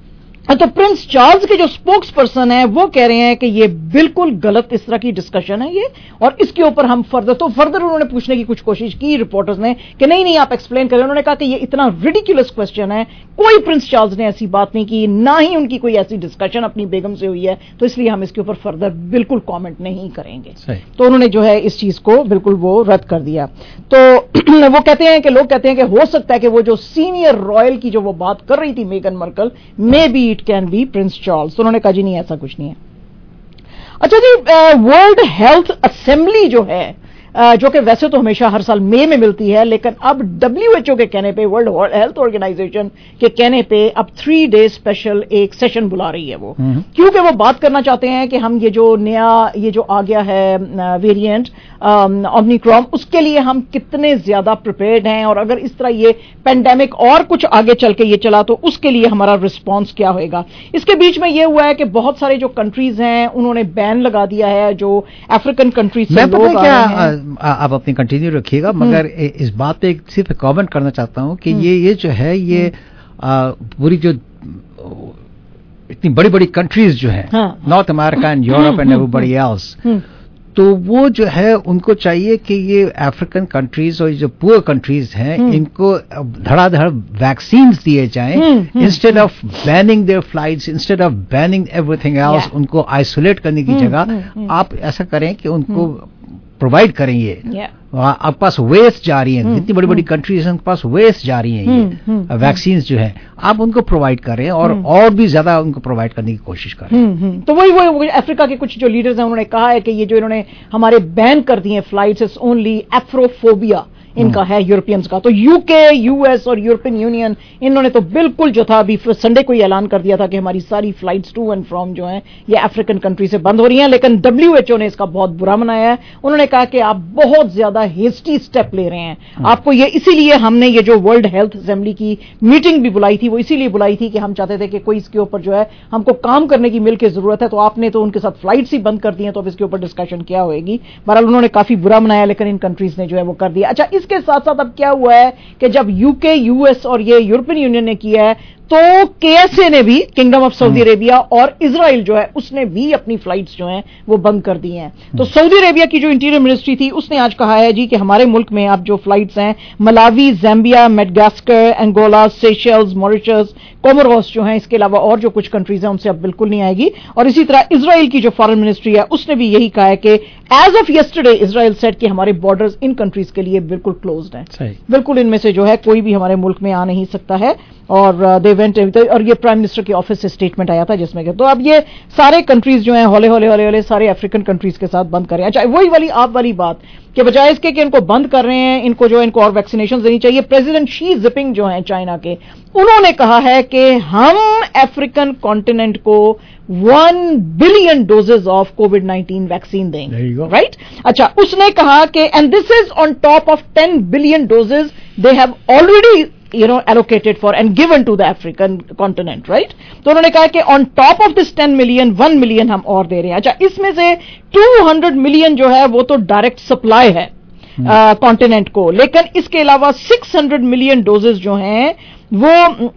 تو प्रिंस चार्ल्स के जो स्पोक्स पर्सन है वो कह रहे हैं कि ये बिल्कुल गलत इस तरह की डिस्कशन है ये, और इसके ऊपर हम फर्दर तो फर्दर उन्होंने पूछने की कुछ कोशिश की रिपोर्टर्स ने कि नहीं नहीं आप एक्सप्लेन करें। उन्होंने कहा कि ये इतना रिडिकुलस क्वेश्चन है, कोई प्रिंस चार्ल्स ने ऐसी बात नहीं की, ना ही उनकी कोई ऐसी डिस्कशन अपनी बेगम से हुई है, तो इसलिए हम इसके ऊपर फर्दर बिल्कुल कॉमेंट नहीं करेंगे। तो उन्होंने जो है इस चीज को बिल्कुल वो रद्द कर दिया। तो वो कहते हैं कि लोग कहते हैं कि हो सकता है कि वो जो सीनियर रॉयल की जो वो बात कर रही थी मेगन Markle, maybe it can be prince Charles. तो उन्होंने कहा जी नहीं ऐसा कुछ नहीं है। अच्छा जी, वर्ल्ड हेल्थ असेंबली जो है, जो कि वैसे तो हमेशा हर साल मई में मिलती है, लेकिन अब डब्ल्यू एच ओ के कहने पे, वर्ल्ड हेल्थ ऑर्गेनाइजेशन के कहने पे अब थ्री डे स्पेशल एक सेशन बुला रही है वो, क्योंकि वो बात करना चाहते हैं कि हम ये जो नया ये जो आ गया है वेरिएंट ओमिक्रॉन, उसके लिए हम कितने ज्यादा प्रिपेयर्ड हैं, और अगर इस तरह ये पेंडेमिक और कुछ आगे चल के ये चला तो उसके लिए हमारा रिस्पॉन्स क्या होएगा। इसके बीच में ये हुआ है कि बहुत सारे जो कंट्रीज हैं उन्होंने बैन लगा दिया है, जो अफ्रीकन कंट्रीज से लोग आ रहे हैं। आप अपनी कंटिन्यू रखिएगा, मगर इस बात पे सिर्फ कमेंट करना चाहता हूं कि ये ये जो है ये पूरी जो इतनी बड़ी बड़ी कंट्रीज जो है, north America and Europe and everybody else, तो वो जो है उनको चाहिए कि ये अफ्रीकन कंट्रीज और जो पुअर कंट्रीज हैं इनको धड़ाधड़ वैक्सीन दिए जाएं, instead of banning their flights, instead of banning everything else, उनको आइसोलेट करने की जगह आप ऐसा करें कि उनको प्रोवाइड करें। ये yeah. आपके पास वेस्ट जा रही हैं, इतनी बड़ी बड़ी कंट्रीज हैं, उनके पास वेस्ट जा रही हैं, ये वैक्सीन जो है आप उनको प्रोवाइड करें और और भी ज्यादा उनको प्रोवाइड करने की कोशिश करें। तो वही वही अफ्रीका के कुछ जो लीडर्स हैं उन्होंने कहा है कि ये जो इन्होंने हमारे बैन कर दिए फ्लाइट्स, इट्स ओनली एफ्रोफोबिया इनका है यूरोपियंस का। तो यूके, यूएस और यूरोपियन यूनियन इन्होंने तो बिल्कुल जो था अभी संडे को ही ऐलान कर दिया था कि हमारी सारी फ्लाइट्स टू एंड फ्रॉम जो हैं ये अफ्रीकन कंट्री से बंद हो रही हैं, लेकिन डब्ल्यू एच ओ ने इसका बहुत बुरा मनाया है। उन्होंने कहा कि आप बहुत ज्यादा हेस्टी स्टेप ले रहे हैं, आपको ये इसीलिए हमने ये जो वर्ल्ड हेल्थ असेंबली की मीटिंग भी बुलाई थी, वो इसीलिए बुलाई थी कि हम चाहते थे कि कोई इसके ऊपर जो है हमको काम करने की मिल की जरूरत है, तो आपने तो उनके साथ फ्लाइट्स ही बंद कर दी हैं, तो अब इसके ऊपर डिस्कशन क्या होगी। बहरहाल उन्होंने काफी बुरा मनाया, लेकिन इन कंट्रीज ने जो है वो कर दिया। अच्छा, इसके साथ साथ अब क्या हुआ है कि जब यूके, यूएस और ये यूरोपियन यूनियन ने किया है, तो केएसए ने भी, किंगडम ऑफ सऊदी अरेबिया और इजराइल जो है उसने भी अपनी फ्लाइट्स जो हैं वो बंद कर दी हैं। तो सऊदी अरेबिया की जो इंटीरियर मिनिस्ट्री थी उसने आज कहा है जी कि हमारे मुल्क में अब जो फ्लाइट्स हैं Malawi, Zambia, Madagascar, Angola, Seychelles, Mauritius, Comoros जो हैं, इसके अलावा और जो कुछ कंट्रीज हैं उनसे अब बिल्कुल नहीं आएगी। और इसी तरह इजराइल की जो फॉरेन मिनिस्ट्री है उसने भी यही कहा है कि as of yesterday Israel said कि हमारे बॉर्डर्स इन कंट्रीज के लिए बिल्कुल क्लोज्ड हैं, बिल्कुल इनमें से जो है कोई भी हमारे मुल्क में आ नहीं सकता है। और दे वेंट, और ये प्राइम मिनिस्टर के ऑफिस से स्टेटमेंट आया था जिसमें कि तो अब ये सारे कंट्रीज जो हैं हौले हौले हौले हौले सारे अफ्रीकन कंट्रीज के साथ बंद करें। अच्छा, वही वाली आप वाली बात कि बजाय इसके कि इनको बंद कर रहे हैं, इनको जो इनको और वैक्सीनेशन देनी चाहिए। प्रेसिडेंट शी जिनपिंग जो हैं चाइना के, उन्होंने कहा है कि हम अफ्रीकन कॉन्टिनेंट को one billion doses of Covid nineteen vaccine देंगे, राइट। अच्छा, उसने कहा कि and this is on top of ten billion doses they have already you know allocated for and given to the African continent, right? तो उन्होंने कहा कि on top of this ten million, one million हम और दे रहे हैं। अच्छा, इसमें से two hundred million जो है वो तो डायरेक्ट सप्लाई है कॉन्टिनेंट uh, को, लेकिन इसके अलावा six hundred million डोजेज जो हैं वो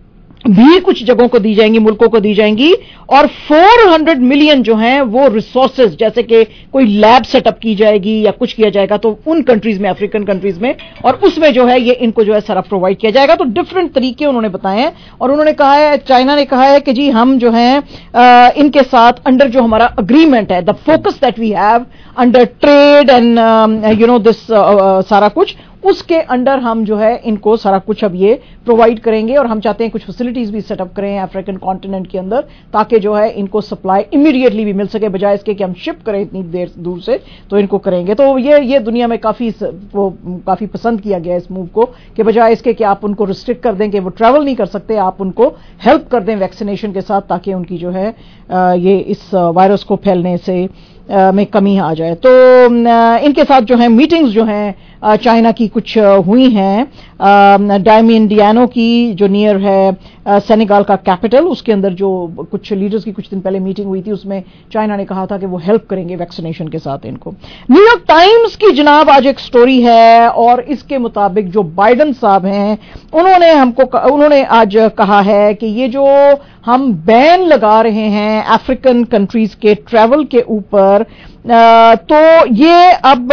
भी कुछ जगहों को दी जाएंगी, मुल्कों को दी जाएंगी, और four hundred मिलियन जो हैं वो रिसोर्सेज, जैसे कि कोई लैब सेटअप की जाएगी या कुछ किया जाएगा तो उन कंट्रीज में, अफ्रीकन कंट्रीज में, और उसमें जो है ये इनको जो है सारा प्रोवाइड किया जाएगा। तो डिफरेंट तरीके उन्होंने बताए हैं, और उन्होंने कहा है, चाइना ने कहा है कि जी हम जो है इनके साथ अंडर जो हमारा अग्रीमेंट है, the focus that we have under trade and you know this सारा कुछ, उसके अंडर हम जो है इनको सारा कुछ अब ये प्रोवाइड करेंगे, और हम चाहते हैं कुछ फैसिलिटीज भी सेटअप करें अफ्रीकन कॉन्टिनेंट के अंदर, ताकि जो है इनको सप्लाई इमीडिएटली भी मिल सके, बजाय इसके कि हम शिप करें इतनी देर दूर से, तो इनको करेंगे। तो ये ये दुनिया में काफी वो काफी पसंद किया गया इस मूव को, कि बजाय इसके कि आप उनको रिस्ट्रिक्ट कर दें कि वो ट्रैवल नहीं कर सकते, आप उनको हेल्प कर दें वैक्सीनेशन के साथ, ताकि उनकी जो है ये इस वायरस को फैलने से में कमी आ जाए। तो इनके साथ जो है मीटिंग्स जो हैं चाइना की कुछ हुई हैं डायमिंडियानो की जो नियर है सेनेगल का कैपिटल, उसके अंदर जो कुछ लीडर्स की कुछ दिन पहले मीटिंग हुई थी, उसमें चाइना ने कहा था कि वो हेल्प करेंगे वैक्सीनेशन के साथ इनको। न्यूयॉर्क टाइम्स की जनाब आज एक स्टोरी है और इसके मुताबिक जो बाइडन साहब हैं उन्होंने हमको उन्होंने आज कहा है कि ये जो हम बैन लगा रहे हैं अफ्रीकन कंट्रीज के ट्रैवल के ऊपर, तो ये अब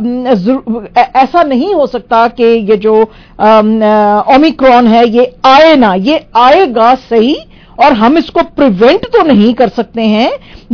ऐसा नहीं हो सकता कि ये जो ओमिक्रॉन है ये आए ना, ये आएगा सही और हम इसको प्रिवेंट तो नहीं कर सकते हैं,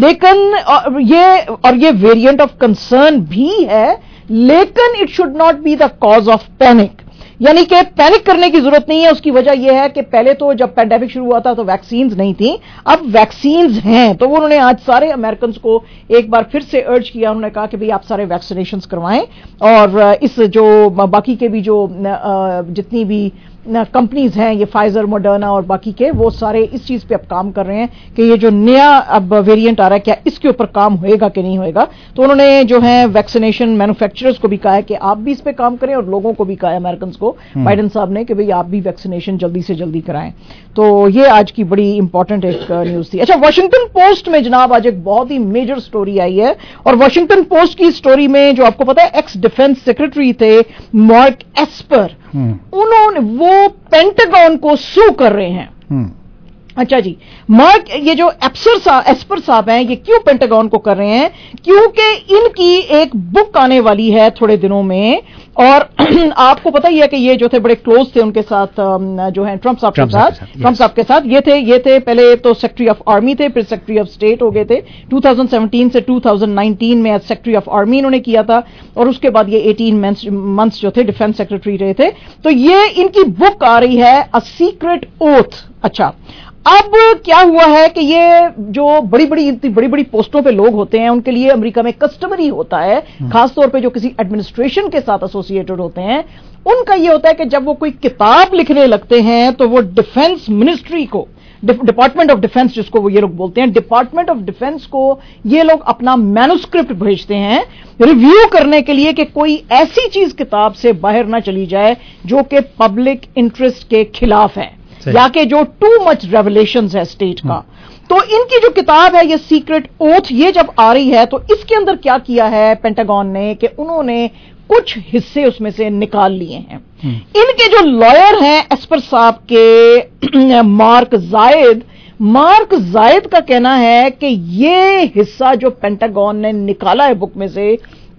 लेकिन ये और ये वेरिएंट ऑफ कंसर्न भी है, लेकिन it should not be the cause of panic. यानी कि पैनिक करने की जरूरत नहीं है। उसकी वजह यह है कि पहले तो जब पैंडेमिक शुरू हुआ था तो वैक्सीन्स नहीं थी, अब वैक्सीन्स हैं। तो उन्होंने आज सारे अमेरिकन्स को एक बार फिर से अर्ज किया, उन्होंने कहा कि भाई आप सारे वैक्सीनेशंस करवाएं और इस जो बाकी के भी जो जितनी भी कंपनीज हैं, ये फाइजर, मॉडर्ना और बाकी के, वो सारे इस चीज पे अब काम कर रहे हैं कि ये जो नया अब वेरिएंट आ रहा है क्या इसके ऊपर काम होएगा कि नहीं होएगा। तो उन्होंने जो है वैक्सीनेशन मैन्युफैक्चरर्स को भी कहा है कि आप भी इस पे काम करें और लोगों को भी कहा है, अमेरिकन को, बाइडन साहब ने, कि भाई आप भी वैक्सीनेशन जल्दी से जल्दी कराएं। तो ये आज की बड़ी इंपॉर्टेंट एक न्यूज थी। अच्छा, वाशिंगटन पोस्ट में जनाब आज एक बहुत ही मेजर स्टोरी आई है और वाशिंगटन पोस्ट की स्टोरी में जो आपको पता है एक्स डिफेंस सेक्रेटरी थे मार्क एस्पर, उन्होंने वो पेंटागन को सू कर रहे हैं। अच्छा जी, मार्क ये जो एप्सर सा, एस्पर साहब हैं, ये क्यों पेंटागन को कर रहे हैं? क्योंकि इनकी एक बुक आने वाली है थोड़े दिनों में और आपको पता ही है कि ये जो थे बड़े क्लोज थे उनके साथ, जो है ट्रंप साहब के साथ, ट्रंप साहब के साथ ये थे ये थे पहले तो सेक्रेटरी ऑफ आर्मी थे, फिर सेक्रेटरी ऑफ स्टेट हो गए थे। दो हज़ार सत्रह से दो हज़ार उन्नीस में एज सेक्रेटरी ऑफ आर्मी इन्होंने किया था और उसके बाद ये अठारह मंथ्स जो थे डिफेंस सेक्रेटरी रहे थे। तो ये इनकी बुक आ रही है अ सीक्रेट ओथ। अच्छा, अब क्या हुआ है कि ये जो बड़ी बड़ी इतनी बड़ी बड़ी पोस्टों पे लोग होते हैं उनके लिए अमेरिका में कस्टमरी होता है, खासतौर पे जो किसी एडमिनिस्ट्रेशन के साथ एसोसिएटेड होते हैं, उनका ये होता है कि जब वो कोई किताब लिखने लगते हैं तो वो डिफेंस मिनिस्ट्री को, डिपार्टमेंट ऑफ डिफेंस जिसको वो ये लोग बोलते हैं, डिपार्टमेंट ऑफ डिफेंस को ये लोग अपना मैन्युस्क्रिप्ट भेजते हैं रिव्यू करने के लिए कि कोई ऐसी चीज किताब से बाहर ना चली जाए जो कि पब्लिक इंटरेस्ट के खिलाफ है या कि जो टू मच रेवलेशंस है स्टेट का। तो इनकी जो किताब है ये सीक्रेट ओथ, ये जब आ रही है तो इसके अंदर क्या किया है पेंटागन ने कि उन्होंने कुछ हिस्से उसमें से निकाल लिए हैं। इनके जो लॉयर हैं एस्पर साहब के मार्क जायद मार्क जायद का कहना है कि ये हिस्सा जो पेंटागन ने निकाला है बुक में से,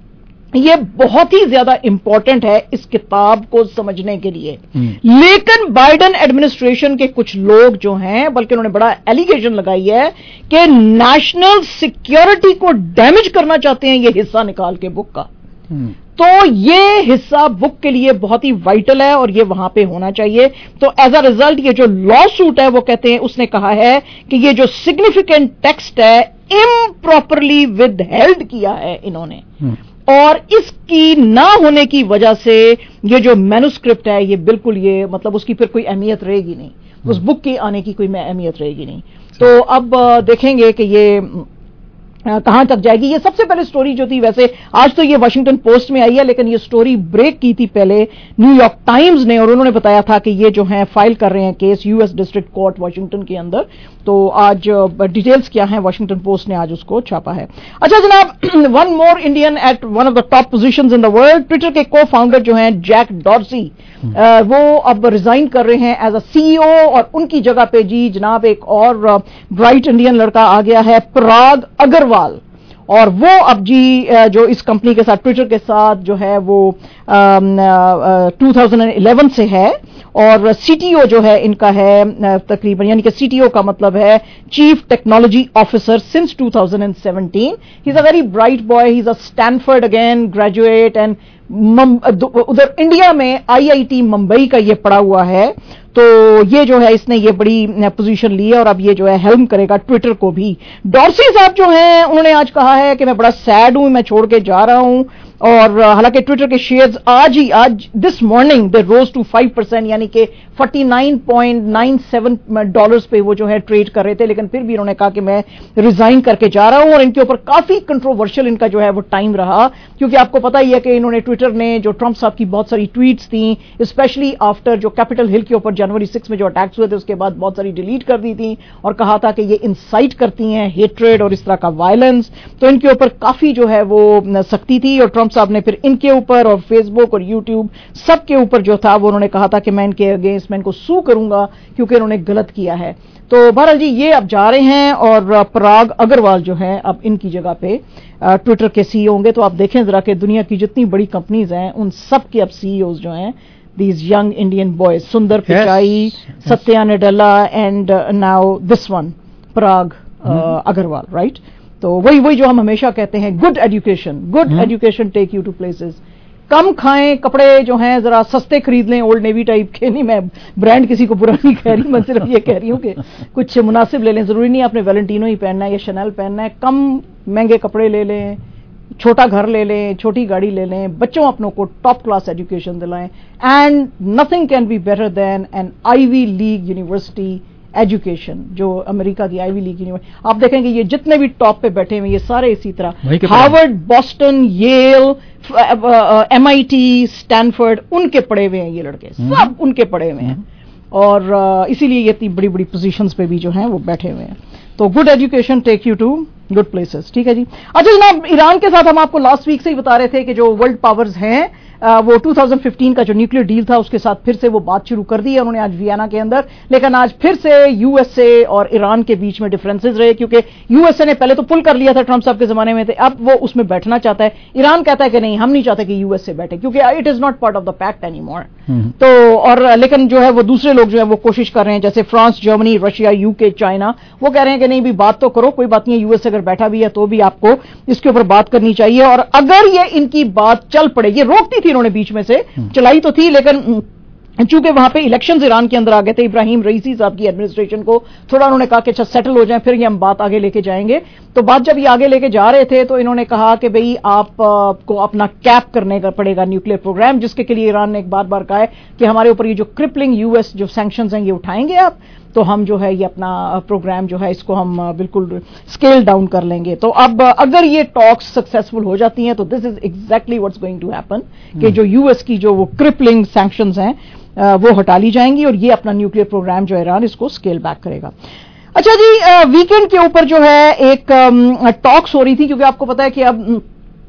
ये बहुत ही ज्यादा इंपॉर्टेंट है इस किताब को समझने के लिए। लेकिन बाइडन एडमिनिस्ट्रेशन के कुछ लोग जो हैं, बल्कि उन्होंने बड़ा एलिगेशन लगाई है कि नेशनल सिक्योरिटी को डैमेज करना चाहते हैं ये हिस्सा निकाल के बुक का। तो ये हिस्सा बुक के लिए बहुत ही वाइटल है और ये वहां पे होना चाहिए। तो एज अ रिजल्ट ये जो लॉ सूट है वो कहते हैं, उसने कहा है कि ये जो सिग्निफिकेंट टेक्स्ट है इम्प्रॉपरली विद हेल्ड किया है इन्होंने, और इसकी ना होने की वजह से ये जो मैन्युस्क्रिप्ट है ये बिल्कुल ये मतलब उसकी फिर कोई अहमियत रहेगी नहीं, उस बुक के आने की कोई अहमियत रहेगी नहीं। तो अब देखेंगे कि ये कहां तक जाएगी। ये सबसे पहले स्टोरी जो थी, वैसे आज तो ये वाशिंगटन पोस्ट में आई है, लेकिन ये स्टोरी ब्रेक की थी पहले न्यूयॉर्क टाइम्स ने, और उन्होंने बताया था कि ये जो है फाइल कर रहे हैं case US district court Washington के अंदर। तो आज डिटेल्स क्या है वाशिंगटन पोस्ट ने आज उसको छापा है। अच्छा जनाब, one more Indian at one of the top positions in the world, Twitter के को फाउंडर जो हैं जैक डॉर्सी, वो अब रिजाइन कर रहे हैं एज अ सीईओ, और उनकी जगह पे जी जनाब एक और ब्राइट इंडियन लड़का आ गया है पराग अग्रवाल, और वो अब जी जो इस कंपनी के साथ ट्विटर के साथ जो है वो दो हज़ार ग्यारह से है, और सीटीओ जो है इनका है तकरीबन, यानी कि सीटीओ का मतलब है chief technology officer since two thousand seventeen. He is a very bright boy, he is a Stanford again graduate, and उधर इंडिया में आईआईटी मुंबई का ये पढ़ा हुआ है। तो ये जो है इसने ये बड़ी पोजीशन ली है और अब ये जो है हेल्म करेगा ट्विटर को भी। डॉर्सी साहब जो हैं उन्होंने आज कहा है कि मैं बड़ा सैड हूं, मैं छोड़ के जा रहा हूं, और हालांकि ट्विटर के शेयर्स आज ही आज this morning they rose to five percent यानी कि forty nine point nine seven dollars पे वो जो है ट्रेड कर रहे थे, लेकिन फिर भी उन्होंने कहा कि मैं रिजाइन करके जा रहा हूं। और इनके ऊपर काफी कंट्रोवर्शियल इनका जो है वो टाइम रहा, क्योंकि आपको पता ही है कि इन्होंने ट्विटर ने जो ट्रंप साहब की बहुत सारी ट्वीट्स थी, स्पेशली आफ्टर जो कैपिटल हिल के ऊपर जनवरी सिक्स में जो अटैक्स हुए थे उसके बाद बहुत सारी डिलीट कर दी थी और कहा था कि ये इंसाइट करती हैं हेट्रेड और इस तरह का वायलेंस। तो इनके ऊपर काफी जो है वो सख्ती थी और ट्रंप साहब ने फिर इनके ऊपर और फेसबुक और यूट्यूब सबके ऊपर जो था वो उन्होंने कहा था कि मैं इनके अगेंस्ट मैं इनको सू करूंगा क्योंकि इन्होंने गलत किया है। तो बहरहाल जी ये अब जा रहे हैं और पराग अग्रवाल जो है अब इनकी जगह पे ट्विटर के सीईओ होंगे। तो आप देखें जरा कि दुनिया की जितनी बड़ी कंपनीज हैं उन सब के अब सीईओ जो हैं these young Indian boys, Sundar Pichai, yes, yes. Satya Nadella and uh, now this one, Parag uh, mm-hmm. Agarwal, right? तो वही वही जो हम हमेशा कहते हैं, good education, good education take you to places. कम खाएं, कपड़े जो हैं जरा सस्ते खरीद लें, ओल्ड नेवी टाइप के। नहीं, मैं ब्रांड किसी को बुरा नहीं कह रही, मैं सिर्फ ये कह रही हूँ कि कुछ मुनासिब ले लें। जरूरी नहीं आपने वैलेंटिनो ही पहनना है या शनैल पहनना है। कम महंगे कपड़े ले लें, छोटा घर ले लें, छोटी गाड़ी ले लें, बच्चों अपनों को टॉप क्लास एजुकेशन दिलाएं। And nothing can be better than an Ivy League university education, जो अमेरिका की आईवी लीग यूनिवर्सिटी। आप देखेंगे ये जितने भी टॉप पे बैठे हुए ये सारे इसी तरह Harvard, Boston, Yale, MIT, Stanford, उनके पढ़े हुए हैं ये लड़के, सब उनके पढ़े हुए हैं और इसीलिए ये इतनी बड़ी बड़ी पोजीशंस पे भी जो हैं वो बैठे हुए हैं। तो good education take you to good places. ठीक है जी। अच्छा जनाब, ईरान के साथ हम आपको लास्ट वीक से ही बता रहे थे कि जो वर्ल्ड पावर्स हैं वो टू थाउजेंड फिफ्टीन का जो न्यूक्लियर डील था उसके साथ फिर से वो बात शुरू कर दी है उन्होंने आज वियना के अंदर। लेकिन आज फिर से यूएसए और ईरान के बीच में डिफरेंसेस रहे, क्योंकि यूएसए ने पहले तो पुल कर लिया था ट्रंप साहब के जमाने में, थे अब वो उसमें बैठना चाहता है। ईरान कहता है कि नहीं, हम नहीं चाहते कि यूएसए बैठे, क्योंकि it is not part of the pact any more. तो और लेकिन जो है वो दूसरे लोग जो है वो कोशिश कर रहे हैं, जैसे France, Germany, Russia, UK, China, वो कह रहे हैं कि नहीं भी बात तो करो, कोई बात नहीं है, यूएसए अगर बैठा भी है तो भी आपको इसके ऊपर बात करनी चाहिए। और अगर ये इनकी बात चल पड़े, ये रोकती थी इन्होंने बीच में से, चलाई तो थी, लेकिन चूंकि वहां पे इलेक्शंस ईरान के अंदर आ गए थे, इब्राहिम रईसी साहब की एडमिनिस्ट्रेशन को थोड़ा उन्होंने कहा कि अच्छा सेटल हो जाए फिर ये हम बात आगे लेके जाएंगे। तो बात जब ये आगे लेके जा रहे थे तो इन्होंने कहा कि भाई आप को अपना कैप करने का पड़ेगा न्यूक्लियर प्रोग्राम, जिसके के लिए ईरान ने एक बार बार कहा है कि हमारे ऊपर ये जो क्रिपलिंग यूएस जो सैंक्शंस हैं ये उठाएंगे आप, तो हम जो है ये अपना प्रोग्राम जो है इसको हम बिल्कुल स्केल डाउन कर लेंगे। तो अब अगर ये टॉक्स सक्सेसफुल हो जाती हैं तो this is exactly what's going to happen कि जो यूएस की जो वो क्रिपलिंग सैंक्शंस हैं वो हटा ली जाएंगी और ये अपना न्यूक्लियर प्रोग्राम जो ईरान इसको स्केल बैक करेगा। अच्छा जी, वीकेंड के ऊपर जो है एक टॉक्स हो रही थी, क्योंकि आपको पता है कि अब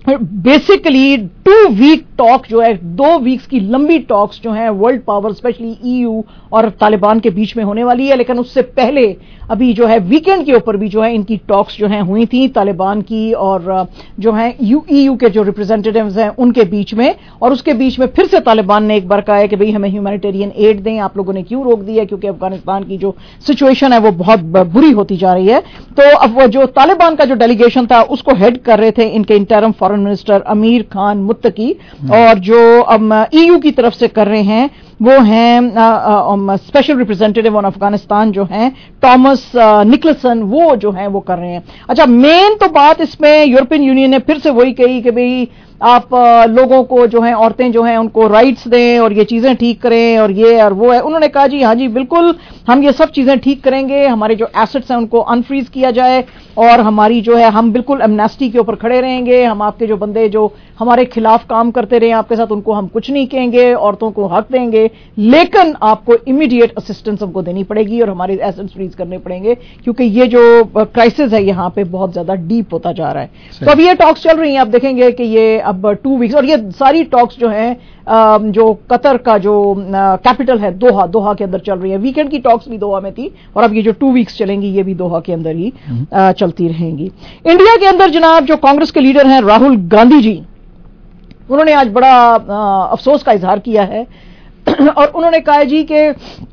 बेसिकली टू वीक टॉक जो है, दो वीक्स की लंबी टॉक्स जो है वर्ल्ड पावर स्पेशली ईयू और तालिबान के बीच में होने वाली है। लेकिन उससे पहले अभी जो है वीकेंड के ऊपर भी जो है इनकी टॉक्स जो है हुई थी तालिबान की और जो है ईयू के जो रिप्रेजेंटेटिव्स हैं उनके बीच में। और उसके बीच में फिर से तालिबान ने एक बार कहा है कि भाई हमें ह्यूमैनिटेरियन एड दें, आप लोगों ने क्यों रोक दी है, क्योंकि अफगानिस्तान की जो सिचुएशन है वो बहुत बुरी होती जा रही है। तो अब वो जो तालिबान का जो डेलीगेशन था उसको हेड कर रहे थे इनके इंटरम फॉरेन मिनिस्टर अमीर खान मुत्तकी, और जो अब ईयू की तरफ से कर रहे हैं वो हैं स्पेशल रिप्रेजेंटेटिव ऑन अफगानिस्तान जो हैं टॉमस निकलसन, वो जो हैं वो कर रहे हैं। अच्छा, मेन तो बात इसमें यूरोपियन यूनियन ने फिर से वही कही कि भाई आप आ, लोगों को जो है औरतें जो हैं उनको राइट्स दें और ये चीजें ठीक करें और ये और वो है। उन्होंने कहा जी हाँ जी बिल्कुल हम ये सब चीजें ठीक करेंगे, हमारे जो एसेट्स हैं उनको अनफ्रीज किया जाए और हमारी जो है हम बिल्कुल एमनेस्टी के ऊपर खड़े रहेंगे, हम आपके जो बंदे जो हमारे खिलाफ काम करते रहे आपके साथ उनको हम कुछ नहीं कहेंगे, औरतों को हक देंगे, लेकिन आपको इमीडिएट असिस्टेंस हमको देनी पड़ेगी और हमारे एसेट्स फ्रीज करने पड़ेंगे, क्योंकि ये जो क्राइसिस है यहाँ पे बहुत ज्यादा डीप होता जा रहा है। तो अब ये टॉक्स चल रही हैं, आप देखेंगे कि ये अब टू वीक्स और ये सारी टॉक्स जो है जो कतर का जो कैपिटल है दोहा, दोहा के अंदर चल रही है। वीकेंड की टॉक्स भी दोहा में थी और अब ये जो टू वीक्स चलेंगी ये भी दोहा के अंदर ही चलती रहेंगी। इंडिया के अंदर जनाब जो कांग्रेस के लीडर हैं राहुल गांधी जी, उन्होंने आज बड़ा अफसोस का इजहार किया है और उन्होंने कहा जी कि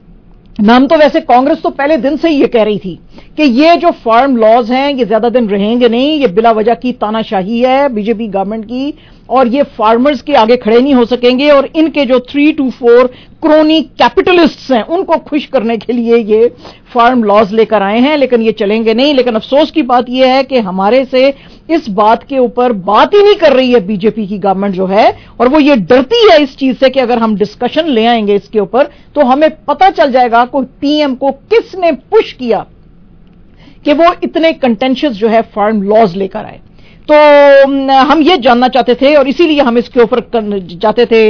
नाम तो वैसे कांग्रेस तो पहले दिन से ही ये कह रही थी कि ये जो फार्म लॉज हैं ये ज्यादा दिन रहेंगे नहीं, ये बिला वजह की तानाशाही है बीजेपी गवर्नमेंट की اور یہ فارمرز کے آگے کھڑے نہیں ہو سکیں گے, اور ان کے جو three two four crony capitalists ہیں ان کو خوش کرنے کے لیے یہ فارم لاز لے کر آئے ہیں, لیکن یہ چلیں گے نہیں. لیکن افسوس کی بات یہ ہے کہ ہمارے سے اس بات کے اوپر بات ہی نہیں کر رہی ہے بی جے پی کی گورنمنٹ جو ہے, اور وہ یہ ڈرتی ہے اس چیز سے کہ اگر ہم ڈسکشن لے آئیں گے اس کے اوپر تو ہمیں پتہ چل جائے گا کہ پی ایم کو کس نے پش کیا کہ وہ اتنے کنٹینشس جو ہے فارم لاز لے کر آئے. تو ہم یہ جاننا چاہتے تھے اور اسی لیے ہم اس کے اوپر چاہتے تھے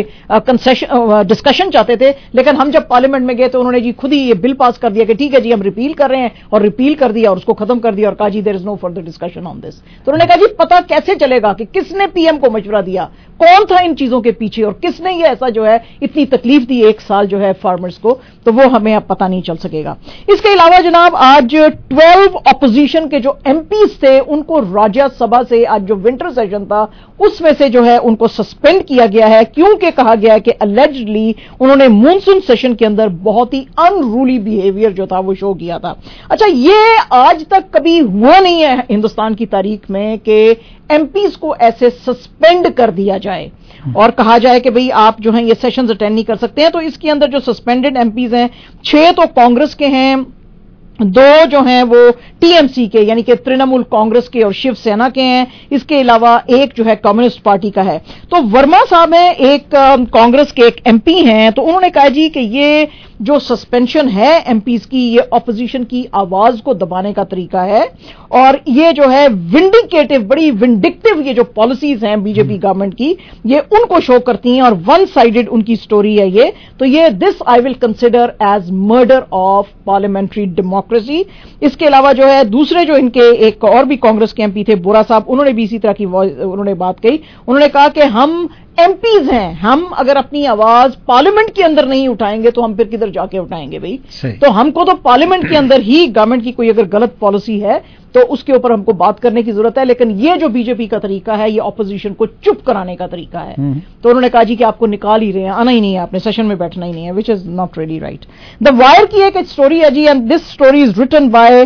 ڈسکشن چاہتے تھے, لیکن ہم جب پارلیمنٹ میں گئے تو انہوں نے جی خود ہی یہ بل پاس کر دیا کہ ٹھیک ہے جی ہم ریپیل کر رہے ہیں, اور ریپیل کر دیا اور اس کو ختم کر دیا اور کہا جی دیر از نو فردر ڈسکشن آن دس. تو انہوں نے کہا جی پتا کیسے چلے گا کہ کس نے پی ایم کو مشورہ دیا, کون تھا ان چیزوں کے پیچھے, اور کس نے یہ ایسا جو ہے اتنی تکلیف دی ایک سال جو ہے فارمرز کو, تو وہ ہمیں اب پتہ نہیں چل سکے گا. اس کے علاوہ جناب آج ٹویلو اپوزیشن کے جو ایم پیز تھے ان کو راجیہ سبھا سے آج جو ونٹر سیشن تھا اس میں سے جو ہے ان کو سسپینڈ کیا گیا ہے, کیونکہ کہا گیا ہے کہ اللیجڈلی انہوں نے مونسون سیشن کے اندر بہت ہی ان رولی بیہیویئر جو تھا وہ شو کیا تھا. اچھا یہ آج تک کبھی ہوا نہیں ہے ہندوستان کی تاریخ میں کہ ایم پیز کو ایسے سسپینڈ کر دیا جائے اور کہا جائے کہ بھئی آپ جو ہیں یہ سیشنز اٹینڈ نہیں کر سکتے ہیں. تو اس کے اندر جو سسپینڈڈ ایم پیز ہیں چھ تو کانگریس کے ہیں, دو جو ہیں وہ ٹی ایم سی کے یعنی کہ ترنمول کانگریس کے اور شیو سینا کے ہیں, اس کے علاوہ ایک جو ہے کمیونسٹ پارٹی کا ہے. تو ورما صاحب ہیں ایک کانگریس کے ایک ایم پی ہیں, تو انہوں نے کہا جی کہ یہ جو سسپینشن ہے ایم پیز کی یہ اپوزیشن کی آواز کو دبانے کا طریقہ ہے, اور یہ جو ہے ونڈیکیٹو بڑی ونڈکٹیو یہ جو پالیسیز ہیں بی جے پی گورنمنٹ کی یہ ان کو شو کرتی ہیں, اور ون سائیڈڈ ان کی سٹوری ہے یہ. تو یہ this I will consider as murder of parliamentary democracy. اس کے علاوہ جو ہے دوسرے جو ان کے ایک اور بھی کانگریس کے ایم پی تھے بورا صاحب, انہوں نے بھی اسی طرح کی انہوں نے بات کہی. انہوں نے کہا کہ ہم ایم پیز ہیں, ہم اگر اپنی آواز پارلیمنٹ کے اندر نہیں اٹھائیں گے تو ہم پھر کدھر جا کے اٹھائیں گے بھائی. تو ہم کو تو پارلیمنٹ کے اندر ہی گورنمنٹ کی کوئی اگر غلط پالیسی ہے تو اس کے اوپر ہم کو بات کرنے کی ضرورت ہے, لیکن یہ جو بی جے پی کا طریقہ ہے یہ اپوزیشن کو چپ کرانے کا طریقہ ہے. تو انہوں نے کہا جی کہ آپ کو نکال ہی رہے ہیں, آنا ہی نہیں ہے, آپ نے سیشن میں بیٹھنا ہی نہیں ہے, which is not really right. The Wire کی ایک اسٹوری ہے جی, and this story is written by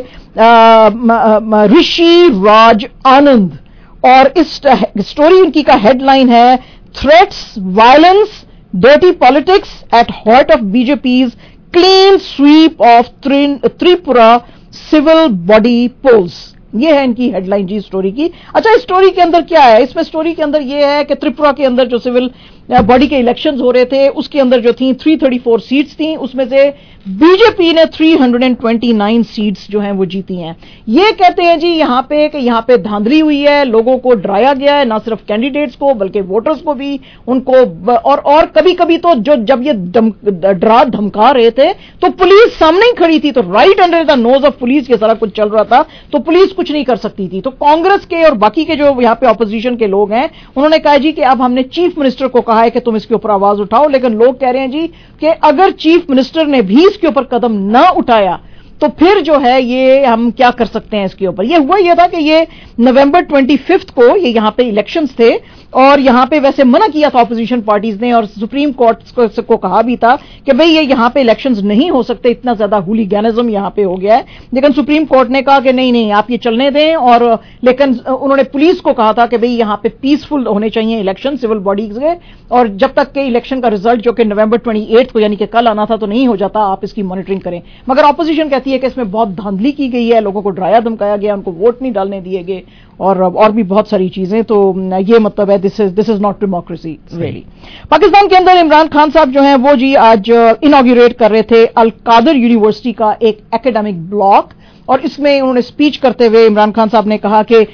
Rishi Raj Anand, اور اس اسٹوری ان کی کا ہیڈ لائن ہے Threats, violence, dirty politics at heart of B J P's clean sweep of Tripura civil body polls. یہ ہے ان کی ہیڈ لائن جی اسٹوری کی. اچھا اس اسٹوری کے اندر کیا ہے, اس میں اسٹوری کے اندر یہ ہے کہ تریپورا کے اندر جو سول باڈی کے الیکشنز ہو رہے تھے اس کے اندر جو تھیں تھری تھرٹی فور سیٹس تھیں, اس میں سے بی جے پی نے three hundred twenty nine seats جو ہیں وہ جیتی ہیں. یہ کہتے ہیں جی یہاں پہ کہ یہاں پہ دھاندلی ہوئی ہے, لوگوں کو ڈرایا گیا ہے, نہ صرف کینڈیڈیٹس کو بلکہ ووٹرز کو بھی, ان کو اور اور کبھی کبھی تو جو جب یہ ڈرا دھمکا رہے تھے تو پولیس سامنے ہی کھڑی تھی, تو right under the nose of police یہ سارا کچھ چل رہا تھا, تو پولیس کچھ نہیں کر سکتی تھی. تو کانگریس کے اور باقی کے جو یہاں پہ اپوزیشن کے لوگ ہیں انہوں نے کہا جی کہ اب ہم نے چیف منسٹر کو کہا ہے کہ تم اس کے اوپر آواز اٹھاؤ, لیکن لوگ کہہ رہے ہیں جی کہ اگر چیف منسٹر نے بھی اس کے اوپر قدم نہ اٹھایا تو پھر جو ہے یہ ہم کیا کر سکتے ہیں اس کے اوپر. یہ ہوا یہ تھا کہ یہ نومبر ٹوینٹی ففتھ کو یہ یہاں پہ الیکشنز تھے, اور یہاں پہ ویسے منع کیا تھا اپوزیشن پارٹیز نے, اور سپریم کورٹ کو کہا بھی تھا کہ بھئی یہ یہاں پہ الیکشنز نہیں ہو سکتے, اتنا زیادہ ہولیگینزم یہاں پہ ہو گیا ہے. لیکن سپریم کورٹ نے کہا کہ نہیں نہیں آپ یہ چلنے دیں, اور لیکن انہوں نے پولیس کو کہا تھا کہ بھئی یہاں پہ پیسفل ہونے چاہیے الیکشن سول باڈیز کے, اور جب تک کہ الیکشن کا رزلٹ جو کہ نومبر ٹوینٹی ایٹھ کو یعنی کہ کل آنا تھا تو نہیں ہو جاتا, آپ اس کی مانیٹرنگ کریں. مگر اپوزیشن کہتی ہے کہ اس میں بہت دھاندلی کی گئی ہے, لوگوں کو ڈرایا دھمکایا گیا, ان کو ووٹ نہیں ڈالنے دیے گئے, اور اور بھی بہت ساری چیزیں. تو یہ مطلب ہے this is this is not democracy really. Pakistan کے اندر عمران خان صاحب جو ہیں وہ جی آج انوگریٹ کر رہے تھے القادر یونیورسٹی کا ایک ایکیڈیمک بلاک, اور اس میں انہوں نے اسپیچ کرتے ہوئے عمران خان صاحب نے کہا کہ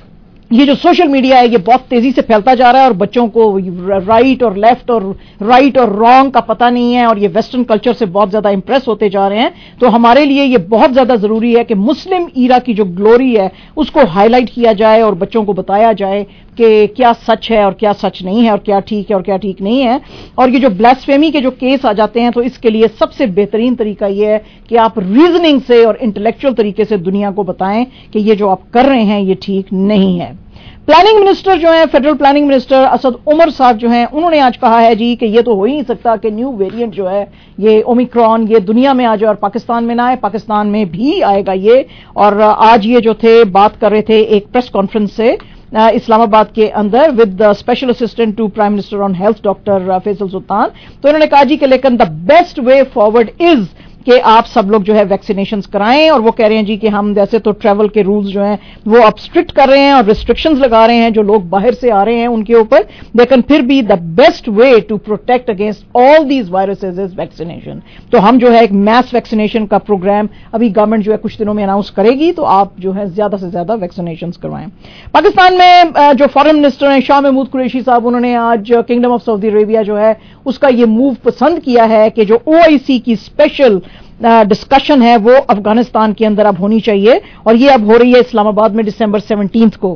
یہ جو سوشل میڈیا ہے یہ بہت تیزی سے پھیلتا جا رہا ہے, اور بچوں کو رائٹ اور لیفٹ اور رائٹ اور رانگ کا پتہ نہیں ہے, اور یہ ویسٹرن کلچر سے بہت زیادہ امپریس ہوتے جا رہے ہیں. تو ہمارے لیے یہ بہت زیادہ ضروری ہے کہ مسلم ایرا کی جو گلوری ہے اس کو ہائی لائٹ کیا جائے, اور بچوں کو بتایا جائے کہ کیا سچ ہے اور کیا سچ نہیں ہے, اور کیا ٹھیک ہے اور کیا ٹھیک نہیں ہے. اور یہ جو بلاسفیمی کے جو کیس آ جاتے ہیں تو اس کے لیے سب سے بہترین طریقہ یہ ہے کہ آپ ریزننگ سے اور انٹلیکچوئل طریقے سے دنیا کو بتائیں کہ یہ جو آپ کر رہے ہیں یہ ٹھیک نہیں ہے. پلاننگ منسٹر جو ہیں federal planning minister Asad Umar صاحب جو ہیں انہوں نے آج کہا ہے جی کہ یہ تو ہو ہی نہیں سکتا کہ نیو ویریئنٹ جو ہے یہ اومیکرون یہ دنیا میں آ جائے اور پاکستان میں نہ آئے, پاکستان میں بھی آئے گا یہ. اور آج یہ جو تھے بات کر رہے تھے ایک پریس کانفرنس سے, इस्लामाबाद के अंदर with special assistant to prime minister on health doctor Faisal Sultan. तो इन्होंने कहा जी कि लेकिन the best way forward is कि आप सब लोग जो है वैक्सीनेशंस कराएं, और वो कह रहे हैं जी कि हम वैसे तो ट्रैवल के रूल्स जो हैं वो अब स्ट्रिक्ट कर रहे हैं और रिस्ट्रिक्शंस लगा रहे हैं जो लोग बाहर से आ रहे हैं उनके ऊपर, लेकिन फिर भी the best way to protect against all these viruses is vaccination. तो हम जो है एक मैस वैक्सीनेशन का प्रोग्राम अभी गवर्नमेंट जो है कुछ दिनों में अनाउंस करेगी, तो आप जो है ज्यादा से ज्यादा वैक्सीनेशन करवाएं। पाकिस्तान में जो फॉरेन मिनिस्टर हैं शाह महमूद कुरैशी साहब, उन्होंने आज किंगडम ऑफ सऊदी अरेबिया जो है उसका ये मूव पसंद किया है कि जो ओ आई सी की स्पेशल डिस्कशन uh, है वो अफगानिस्तान के अंदर अब होनी चाहिए, और ये अब हो रही है इस्लामाबाद में दिसंबर सेवनटीन्थ को।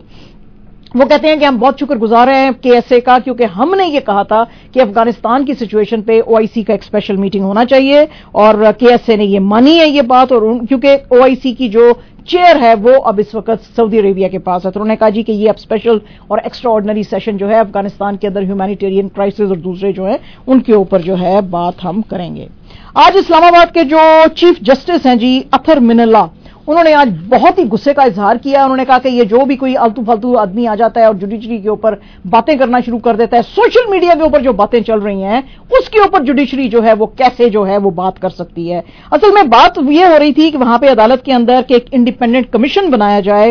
वो कहते हैं कि हम बहुत शुक्रगुजार हैं के एस ए का, क्योंकि हमने ये कहा था कि अफगानिस्तान की सिचुएशन पे ओ आई सी का एक स्पेशल मीटिंग होना चाहिए, और के एस ए ने ये मानी है ये बात, और क्योंकि ओ आई सी की जो चेयर है वो अब इस वक्त सऊदी अरेबिया के पास है। तो उन्होंने कहा जी कि ये अब स्पेशल और एक्स्ट्रा ऑर्डिनरी सेशन जो है अफगानिस्तान के अंदर ह्यूमैनिटेरियन क्राइसिस और दूसरे जो है उनके ऊपर जो है बात हम करेंगे। आज इस्लामाबाद के जो चीफ जस्टिस हैं जी अथर मिनल्ला, उन्होंने आज बहुत ही गुस्से का इजहार किया। उन्होंने कहा कि ये जो भी कोई आलतू फालतू आदमी आ जाता है और जुडिशरी के ऊपर बातें करना शुरू कर देता है, सोशल मीडिया के ऊपर जो बातें चल रही हैं उसके ऊपर जुडिशरी जो है वो कैसे जो है वो बात कर सकती है। असल में बात ये हो रही थी कि वहां पे अदालत के अंदर के एक इंडिपेंडेंट कमीशन बनाया जाए,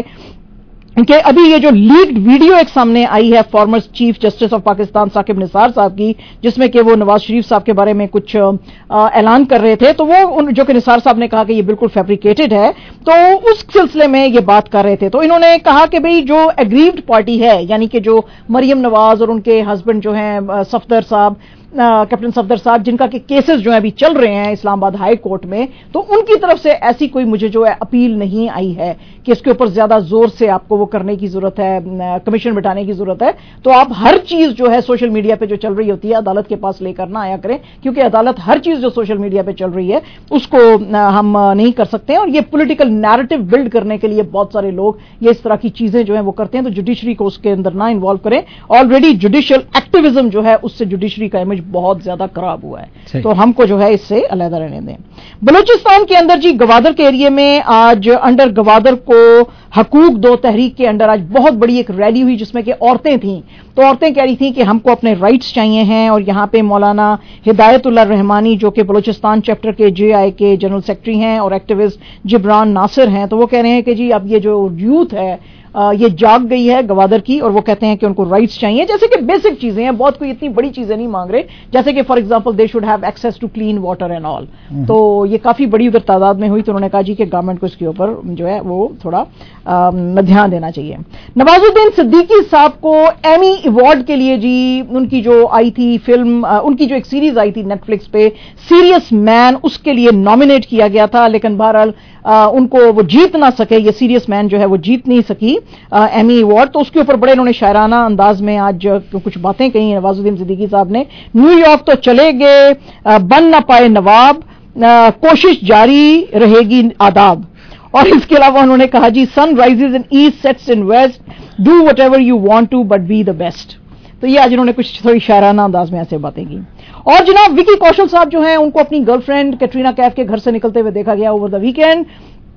कि अभी ये जो लीक्ड वीडियो एक सामने आई है former chief justice of Pakistan Saqib Nisar साहब की, जिसमें कि वो नवाज शरीफ साहब के बारे में कुछ ऐलान कर रहे थे, तो वो जो कि निसार साहब ने कहा कि ये बिल्कुल फैब्रिकेटेड है, तो उस सिलसिले में ये बात कर रहे थे। तो इन्होंने कहा कि भाई जो एग्रीव्ड पार्टी है, यानी कि जो मरियम नवाज और उनके हस्बैंड जो हैं सफदर साहब, कैप्टन सफदर साहब, जिनका के केसेस जो है अभी चल रहे हैं इस्लामाबाद हाई कोर्ट में, तो उनकी तरफ से ऐसी कोई मुझे जो है अपील नहीं आई है कि इसके ऊपर ज्यादा जोर से आपको वो करने की जरूरत है, कमीशन बिठाने की जरूरत है। तो आप हर चीज जो है सोशल मीडिया पे जो चल रही होती है अदालत के पास लेकर ना आया करें, क्योंकि अदालत हर चीज जो सोशल मीडिया पे चल रही है उसको हम नहीं कर सकते हैं, और ये पॉलिटिकल नैरेटिव बिल्ड करने के लिए बहुत सारे लोग ये इस तरह की चीजें जो है वो करते हैं। तो जुडिशरी को उसके अंदर ना इन्वॉल्व करें। ऑलरेडी जुडिशियल एक्टिविज्म जो है उससे जुडिशरी का इमेज बहुत ज्यादा खराब हुआ है, तो हमको जो है इससे अलहदा रहने दें। बलूचिस्तान के अंदर जी गवादर के एरिया में आज अंडर गवादर को हकूक दो तहरीक के अंडर आज बहुत बड़ी एक रैली हुई, जिसमें कि औरतें थीं। तो औरतें कह रही थीं कि हमको अपने राइट्स चाहिए हैं, और यहाँ पे मौलाना हिदायतुल्लाह रहमानी जो कि बलूचिस्तान चैप्टर के जे आई के जनरल सेक्रेटरी हैं और एक्टिविस्ट जिब्रान नासिर हैं, तो वो कह रहे हैं कि जी अब ये जो यूथ है ये जाग गई है गवादर की, और वो कहते हैं कि उनको राइट्स चाहिए, जैसे कि बेसिक चीजें हैं, बहुत कोई इतनी बड़ी चीजें नहीं मांग रहे, जैसे कि for example they should have access to clean water and all. तो ये काफी बड़ी उधर तादाद में हुई, तो उन्होंने कहा जी कि गवर्नमेंट को इसके ऊपर जो है वो थोड़ा ध्यान देना चाहिए। नवाजुद्दीन सिद्दीकी साहब को एमी अवार्ड के लिए जी उनकी जो आई थी फिल्म, उनकी जो एक सीरीज आई थी नेटफ्लिक्स पे सीरियस मैन, उसके लिए नॉमिनेट किया गया था, लेकिन बहरहाल उनको वो जीत ना सके, ये सीरियस मैन जो है वो जीत नहीं सकी एमी अवार्ड। तो उसके ऊपर बड़े इन्होंने शायराना अंदाज में आज कुछ बातें कही नवाजुद्दीन सिद्दीकी साहब ने। न्यूयॉर्क तो चले गए, बन ना पाए नवाब, कोशिश जारी रहेगी आदाब। और इसके अलावा उन्होंने कहा जी sun rises in east sets in west, do whatever you want to but be the best. तो ये आज इन्होंने कुछ थोड़ी शायराना अंदाज में ऐसे बातें की। और जनाब विकी कौशल साहब जो हैं उनको अपनी गर्लफ्रेंड कैटरीना कैफ के घर से निकलते हुए देखा गया ओवर द वीकेंड,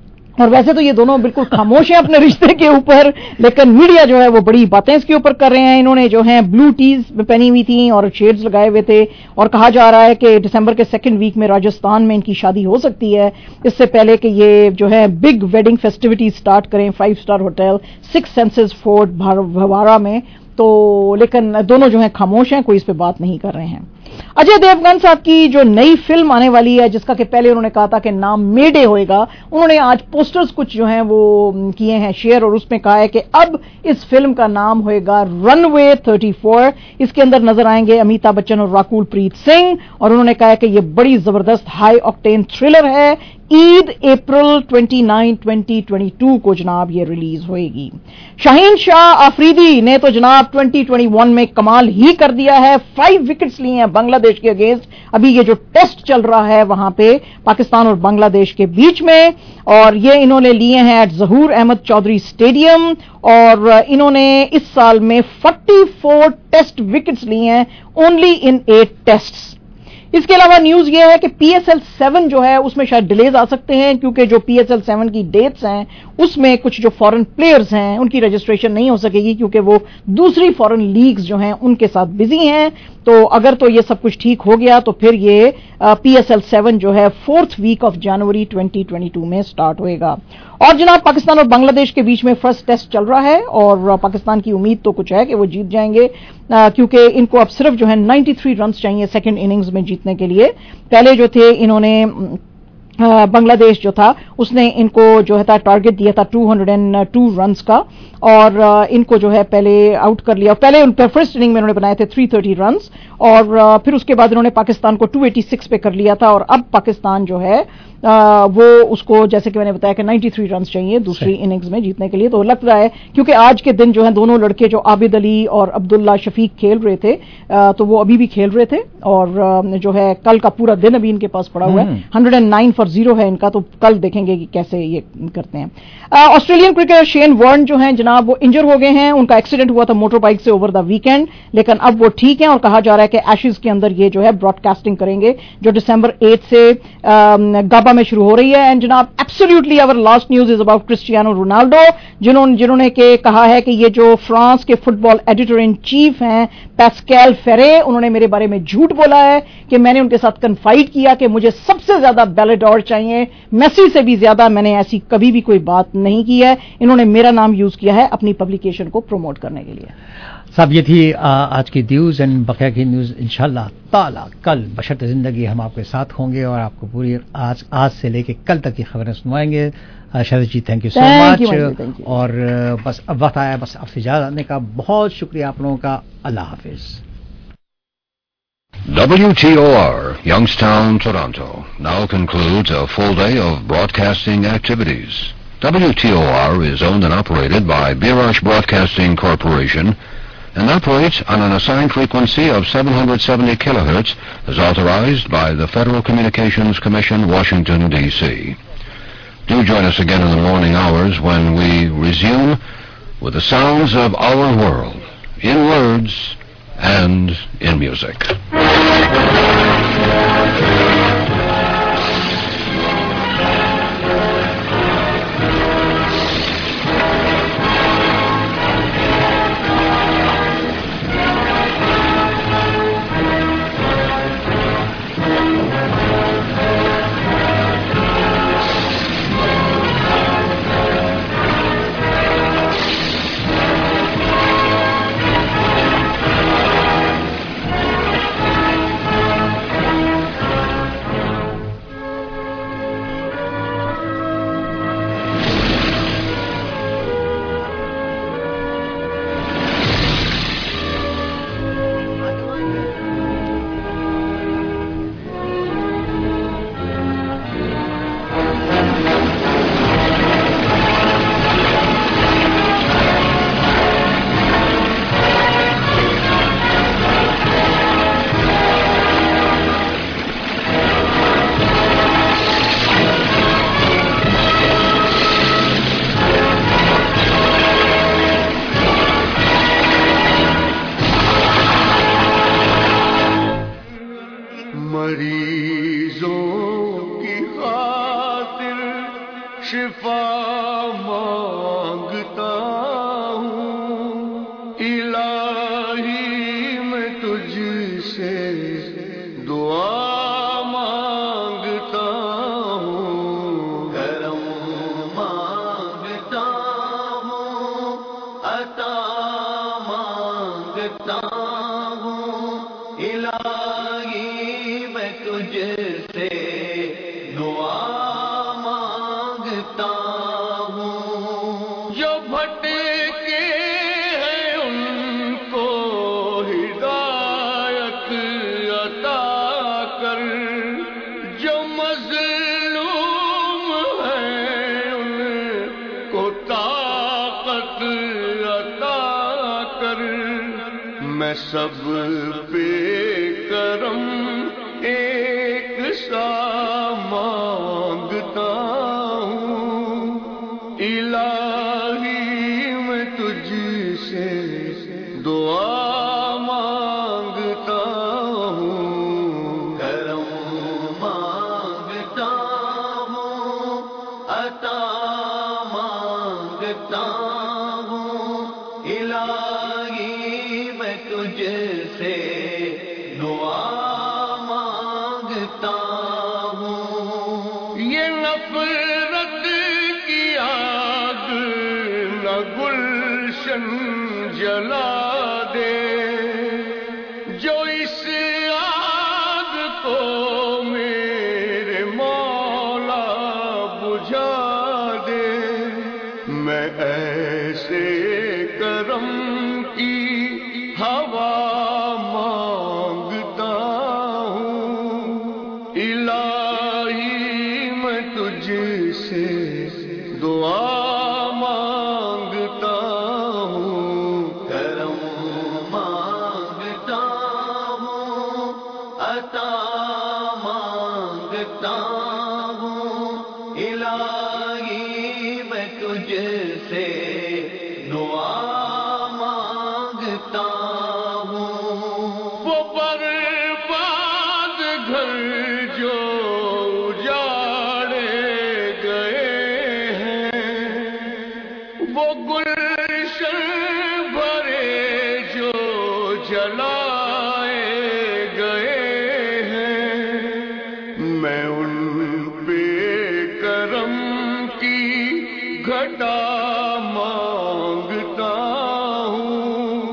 और वैसे तो ये दोनों बिल्कुल खामोश हैं अपने रिश्ते के ऊपर, लेकिन मीडिया जो है वो बड़ी बातें इसके ऊपर कर रहे हैं। इन्होंने जो है ब्लू टीज पहनी हुई थी और शेड्स लगाए हुए थे, और कहा जा रहा है कि दिसंबर के सेकंड वीक में राजस्थान में इनकी शादी हो सकती है, इससे पहले कि ये जो है बिग वेडिंग फेस्टिविटी स्टार्ट करें five star hotel Six Senses Fort Barwara में। तो लेकिन दोनों जो है खामोश हैं, कोई इस पे बात नहीं कर रहे हैं। अजय देवगन साहब की जो नई फिल्म आने वाली है, जिसका कि पहले उन्होंने कहा था कि नाम मेडे होएगा, उन्होंने आज पोस्टर्स कुछ जो हैं वो किए हैं शेयर, और उसमें कहा है कि अब इस फिल्म का नाम होएगा रनवे थर्टी फोर। इसके अंदर नजर आएंगे अमिताभ बच्चन और राकुल प्रीत सिंह, और उन्होंने कहा है कि ये बड़ी जबरदस्त हाई ऑक्टेन थ्रिलर है। Eid April twenty nine twenty twenty two को जनाब ये रिलीज होएगी। शाहीन शाह आफरीदी ने तो जनाब ट्वेंटी ट्वेंटी वन में कमाल ही कर दिया है, फाइव विकेट्स लिए हैं बांग्लादेश के अगेंस्ट। अभी ये जो टेस्ट चल रहा है वहां पे पाकिस्तान और बांग्लादेश के बीच में, और ये इन्होंने लिए हैं एट जहूर अहमद चौधरी स्टेडियम, और इन्होंने इस साल में चौवालीस टेस्ट विकेट्स लिए हैं ओनली इन एट टेस्ट्स। इसके अलावा न्यूज ये है कि पी एस एल सेवन जो है उसमें शायद डिलेज आ सकते हैं, क्योंकि जो पी एस एल सेवन की डेट्स हैं उसमें कुछ जो फॉरेन प्लेयर्स हैं उनकी रजिस्ट्रेशन नहीं हो सकेगी, क्योंकि वो दूसरी फॉरेन लीग्स जो हैं उनके साथ बिजी हैं। तो अगर तो ये सब कुछ ठीक हो गया तो फिर ये पी एस एल सेवन जो है fourth week of January twenty twenty two में स्टार्ट होएगा। और जनाब, पाकिस्तान और बांग्लादेश के बीच में फर्स्ट टेस्ट चल रहा है और पाकिस्तान की उम्मीद तो कुछ है कि वो जीत जाएंगे, क्योंकि इनको अब सिर्फ जो है तिरानवे रन चाहिए सेकंड इनिंग्स में जीतने के लिए। पहले जो थे इन्होंने बांग्लादेश जो था उसने इनको जो है था टारगेट दिया था दो सौ दो रन्स का, और इनको जो है पहले आउट कर लिया। पहले उनके फर्स्ट इनिंग में उन्होंने बनाए थे तीन सौ तीस रन्स, और फिर उसके बाद उन्होंने पाकिस्तान को दो सौ छियासी पे कर लिया था, और अब पाकिस्तान जो है आ, वो उसको जैसे कि मैंने बताया कि तिरानवे रन्स चाहिए दूसरी इनिंग्स में जीतने के लिए। तो लग रहा है क्योंकि आज के दिन जो है दोनों लड़के जो आबिद अली और अब्दुल्ला शफीक खेल रहे थे, आ, तो वो अभी भी खेल रहे थे, और आ, जो है कल का पूरा दिन अभी इनके पास पड़ा हुआ है। एक सौ नौ फॉर जीरो है इनका, तो कल देखेंगे कि कैसे ये करते हैं। ऑस्ट्रेलियन क्रिकेटर शेन वॉर्न जो है जनाब वो इंजर हो गए हैं, उनका एक्सीडेंट हुआ था मोटर बाइक से ओवर द वीकेंड, लेकिन अब वो ठीक है और कहा जा रहा है कि एशेज के अंदर ये जो है ब्रॉडकास्टिंग करेंगे जो दिसंबर आठ से गाबा में शुरू हो रही है। एंड जनाब, absolutely our last news is about Cristiano Ronaldo, जिन्होंने जिन्होंने के कहा है कि ये जो फ्रांस के फुटबॉल एडिटर इन चीफ हैं पैस्कल फेरे, उन्होंने मेरे बारे में झूठ बोला है कि मैंने उनके साथ कन्फाइड किया कि मुझे सबसे ज्यादा बैलेडोर चाहिए, मेसी से भी ज्यादा। मैंने ऐसी कभी भी कोई बात नहीं की है। इन्होंने मेरा नाम यूज किया है अपनी पब्लिकेशन को प्रमोट करने के लिए। साहब, ये थी आ, आज की न्यूज एंड बकिया की न्यूज। इंशाल्लाह ताला कल बशर्ते जिंदगी हम आपके साथ होंगे और आपको पूरी आज आज से लेके कल तक की खबरें सुनवाएंगे। Shahid ji, thank you so much. और बस अब वक्त आया बस आपसे इजाजत लेने का। बहुत शुक्रिया आप लोगों का। अल्लाह हाफिज। W T O R, Youngstown, Toronto, now concludes a full day of broadcasting activities. W T O R is owned and operated by Birash Broadcasting Corporation and operates on an assigned frequency of seven hundred seventy kilohertz as authorized by the Federal Communications Commission, Washington, D C Do join us again in the morning hours when we resume with the sounds of our world, in words and in music. सब पे करम एक सा मांगता हूँ इलाही मैं तुझसे दुआ मांगता हूँ। عطا مانگتا ہوں الہی میں تجھ سے دعا مانگتا ہوں یہ نفرت کی آگ نہ گلشن جلا دے جو اس آگ کو میرے مولا بجھا دے میں ایسے کرم کی ہوا مانگتا ہوں الہی میں تجھ سے دعا مانگتا ہوں کرم مانگتا ہوں عطا مانگتا ہوں الہی میں تجھ سے دعا مانگتا ہوں وہ برباد گھر جو اجاڑے گئے ہیں وہ گلشن بھرے جو جلائے گئے ہیں میں ان پہ کرم کی گھٹا مانگتا ہوں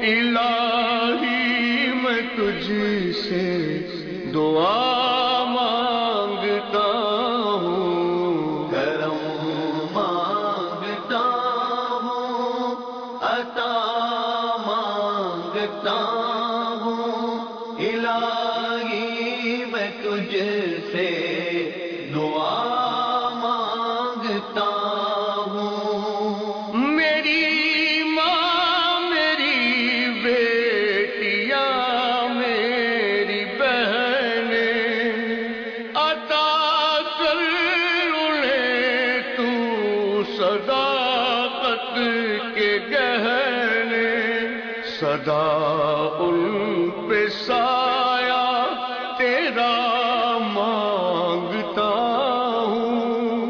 الہی میں تجھ سے دعا مانگتا ہوں کرم مانگتا ہوں عطا مانگتا ہوں الہی میں تجھ سے دعا مانگتا ہوں میری ماں میری بیٹیاں میری بہنیں عطا کر انہیں تو صداقت کے گہنے صدا ان پہ سایہ تیرا مانگتا ہوں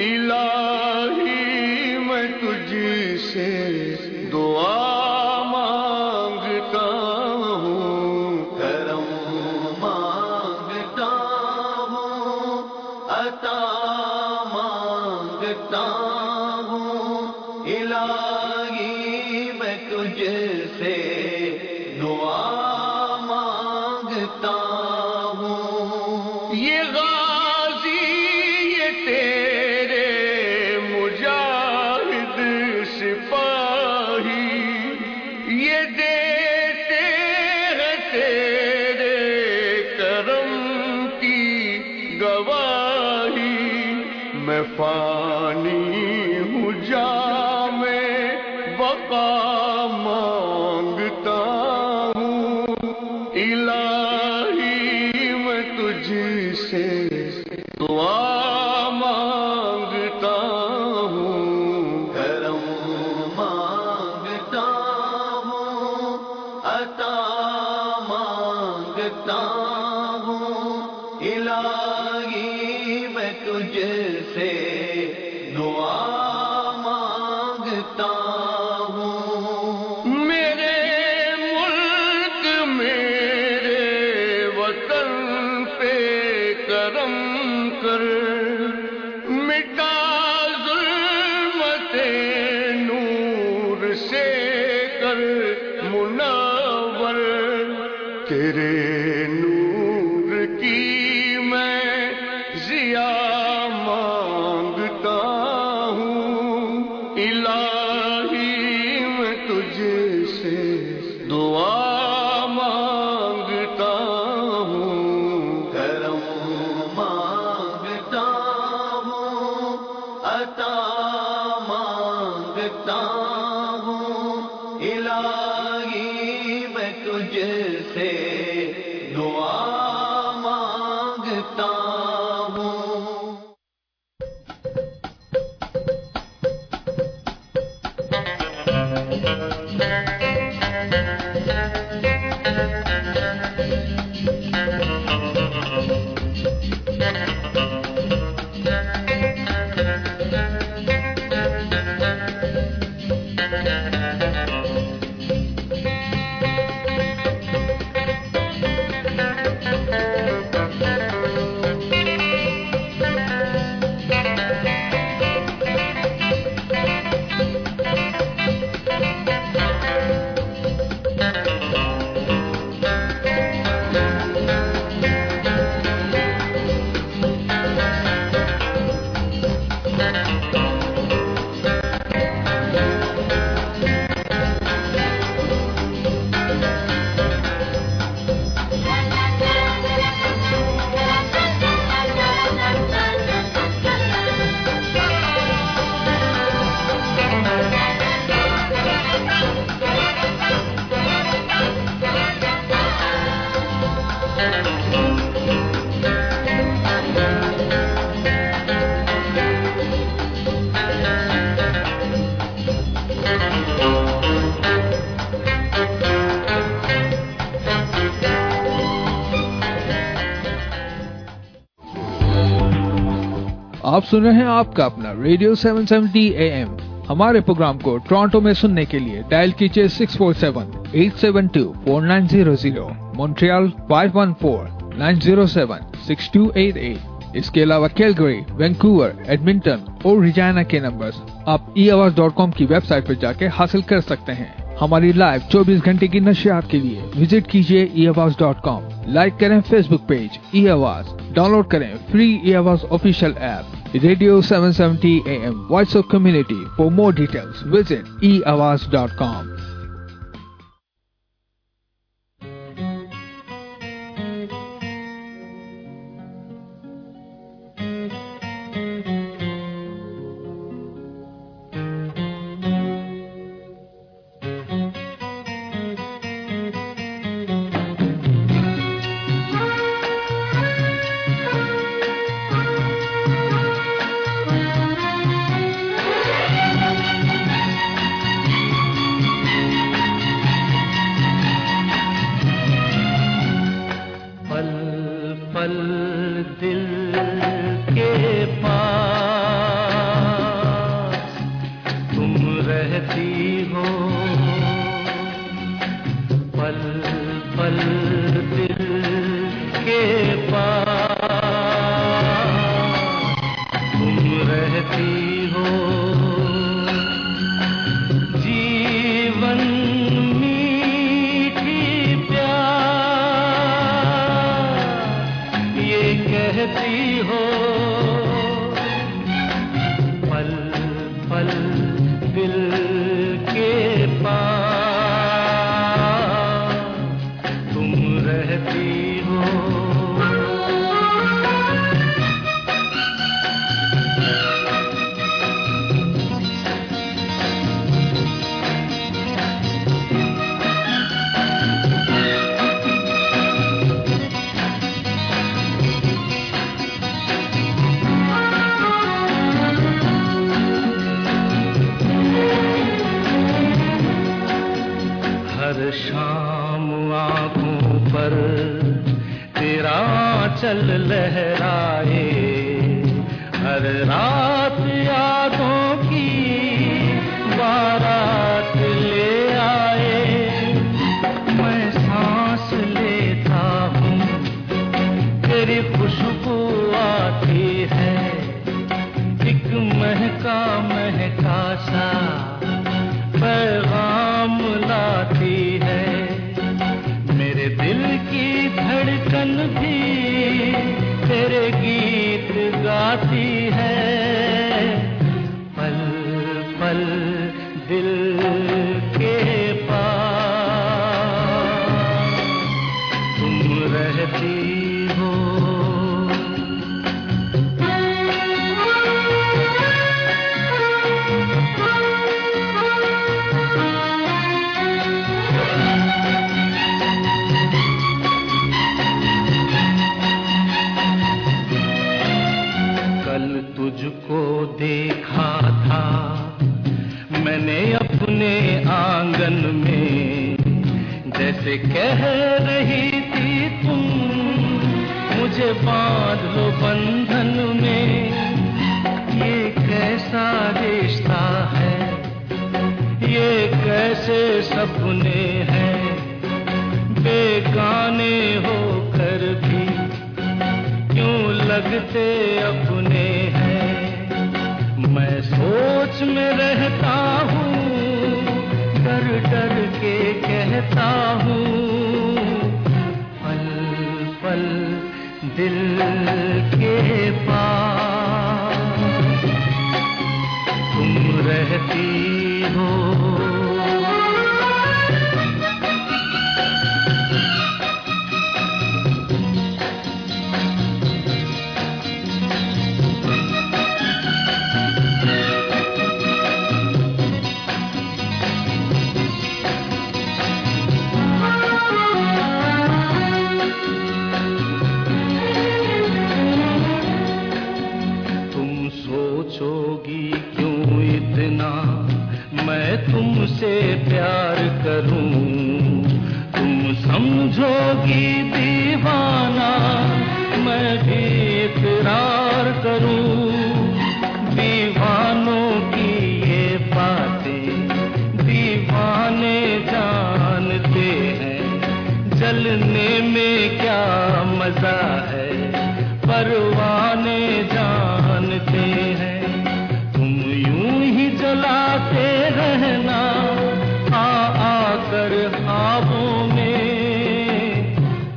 الہی میں تجھ سے دعا مانگتا ہوں کرم مانگتا ہوں عطا مانگتا ہوں الہی میں تجھ سے دعا مانگتا ہوں یہ غازی یہ تیرے مجاہد سپاہی یہ دیتے ہیں تیرے کرم کی گواہی میں فانی ہوں جام بقا مانگتا ہوں الہی میں تجھ سے دعا مانگتا ہوں کرم مانگتا ہوں عطا مانگتا ہوں الہی میں تجھ سے دعا مانگتا ہوں میرے ملک میرے وطن پہ کرم کر مٹا ظلمت نور سے کر منور تیرے نور کی میں ضیا مانگتا ہوں الہی میں تجھ سے دعا مانگتا ہوں کرم مانگتا ہوں عطا مانگتا ہوں الہی میں تجھ سے دعا مانگتا ہوں Thank you. آپ سن رہے ہیں آپ کا اپنا ریڈیو سیون سیونٹی اے ایم. ہمارے پروگرام کو ٹورانٹو میں سننے کے لیے ڈائل کیجیے six four seven eight seven two four nine zero zero, Montreal five one four nine zero seven six two eight eight. اس کے علاوہ کیلگری, وینکوور, ایڈمنٹن اور ریجائنا کے نمبرز آپ ای آواز ڈاٹ کام کی ویب سائٹ پر جا کے حاصل کر سکتے ہیں. ہماری لائیو چوبیس گھنٹے کی نشریات کے لیے وزٹ کیجیے e Awaaz dot com. Like کریں Facebook page e Awaaz, download کریں free e Awaaz official app radio seven seventy a M, voice of community. For more details visit e Awaaz dot کام. कहती हो। सोचोगी क्यों इतना मैं तुमसे प्यार करूं, तुम समझोगी दीवाना मैं भी इकरार करूं। दीवानों की ये बातें दीवाने जानते हैं, जलने में क्या मजा है परवाने जानते हैं। तुम यूं ही जलाते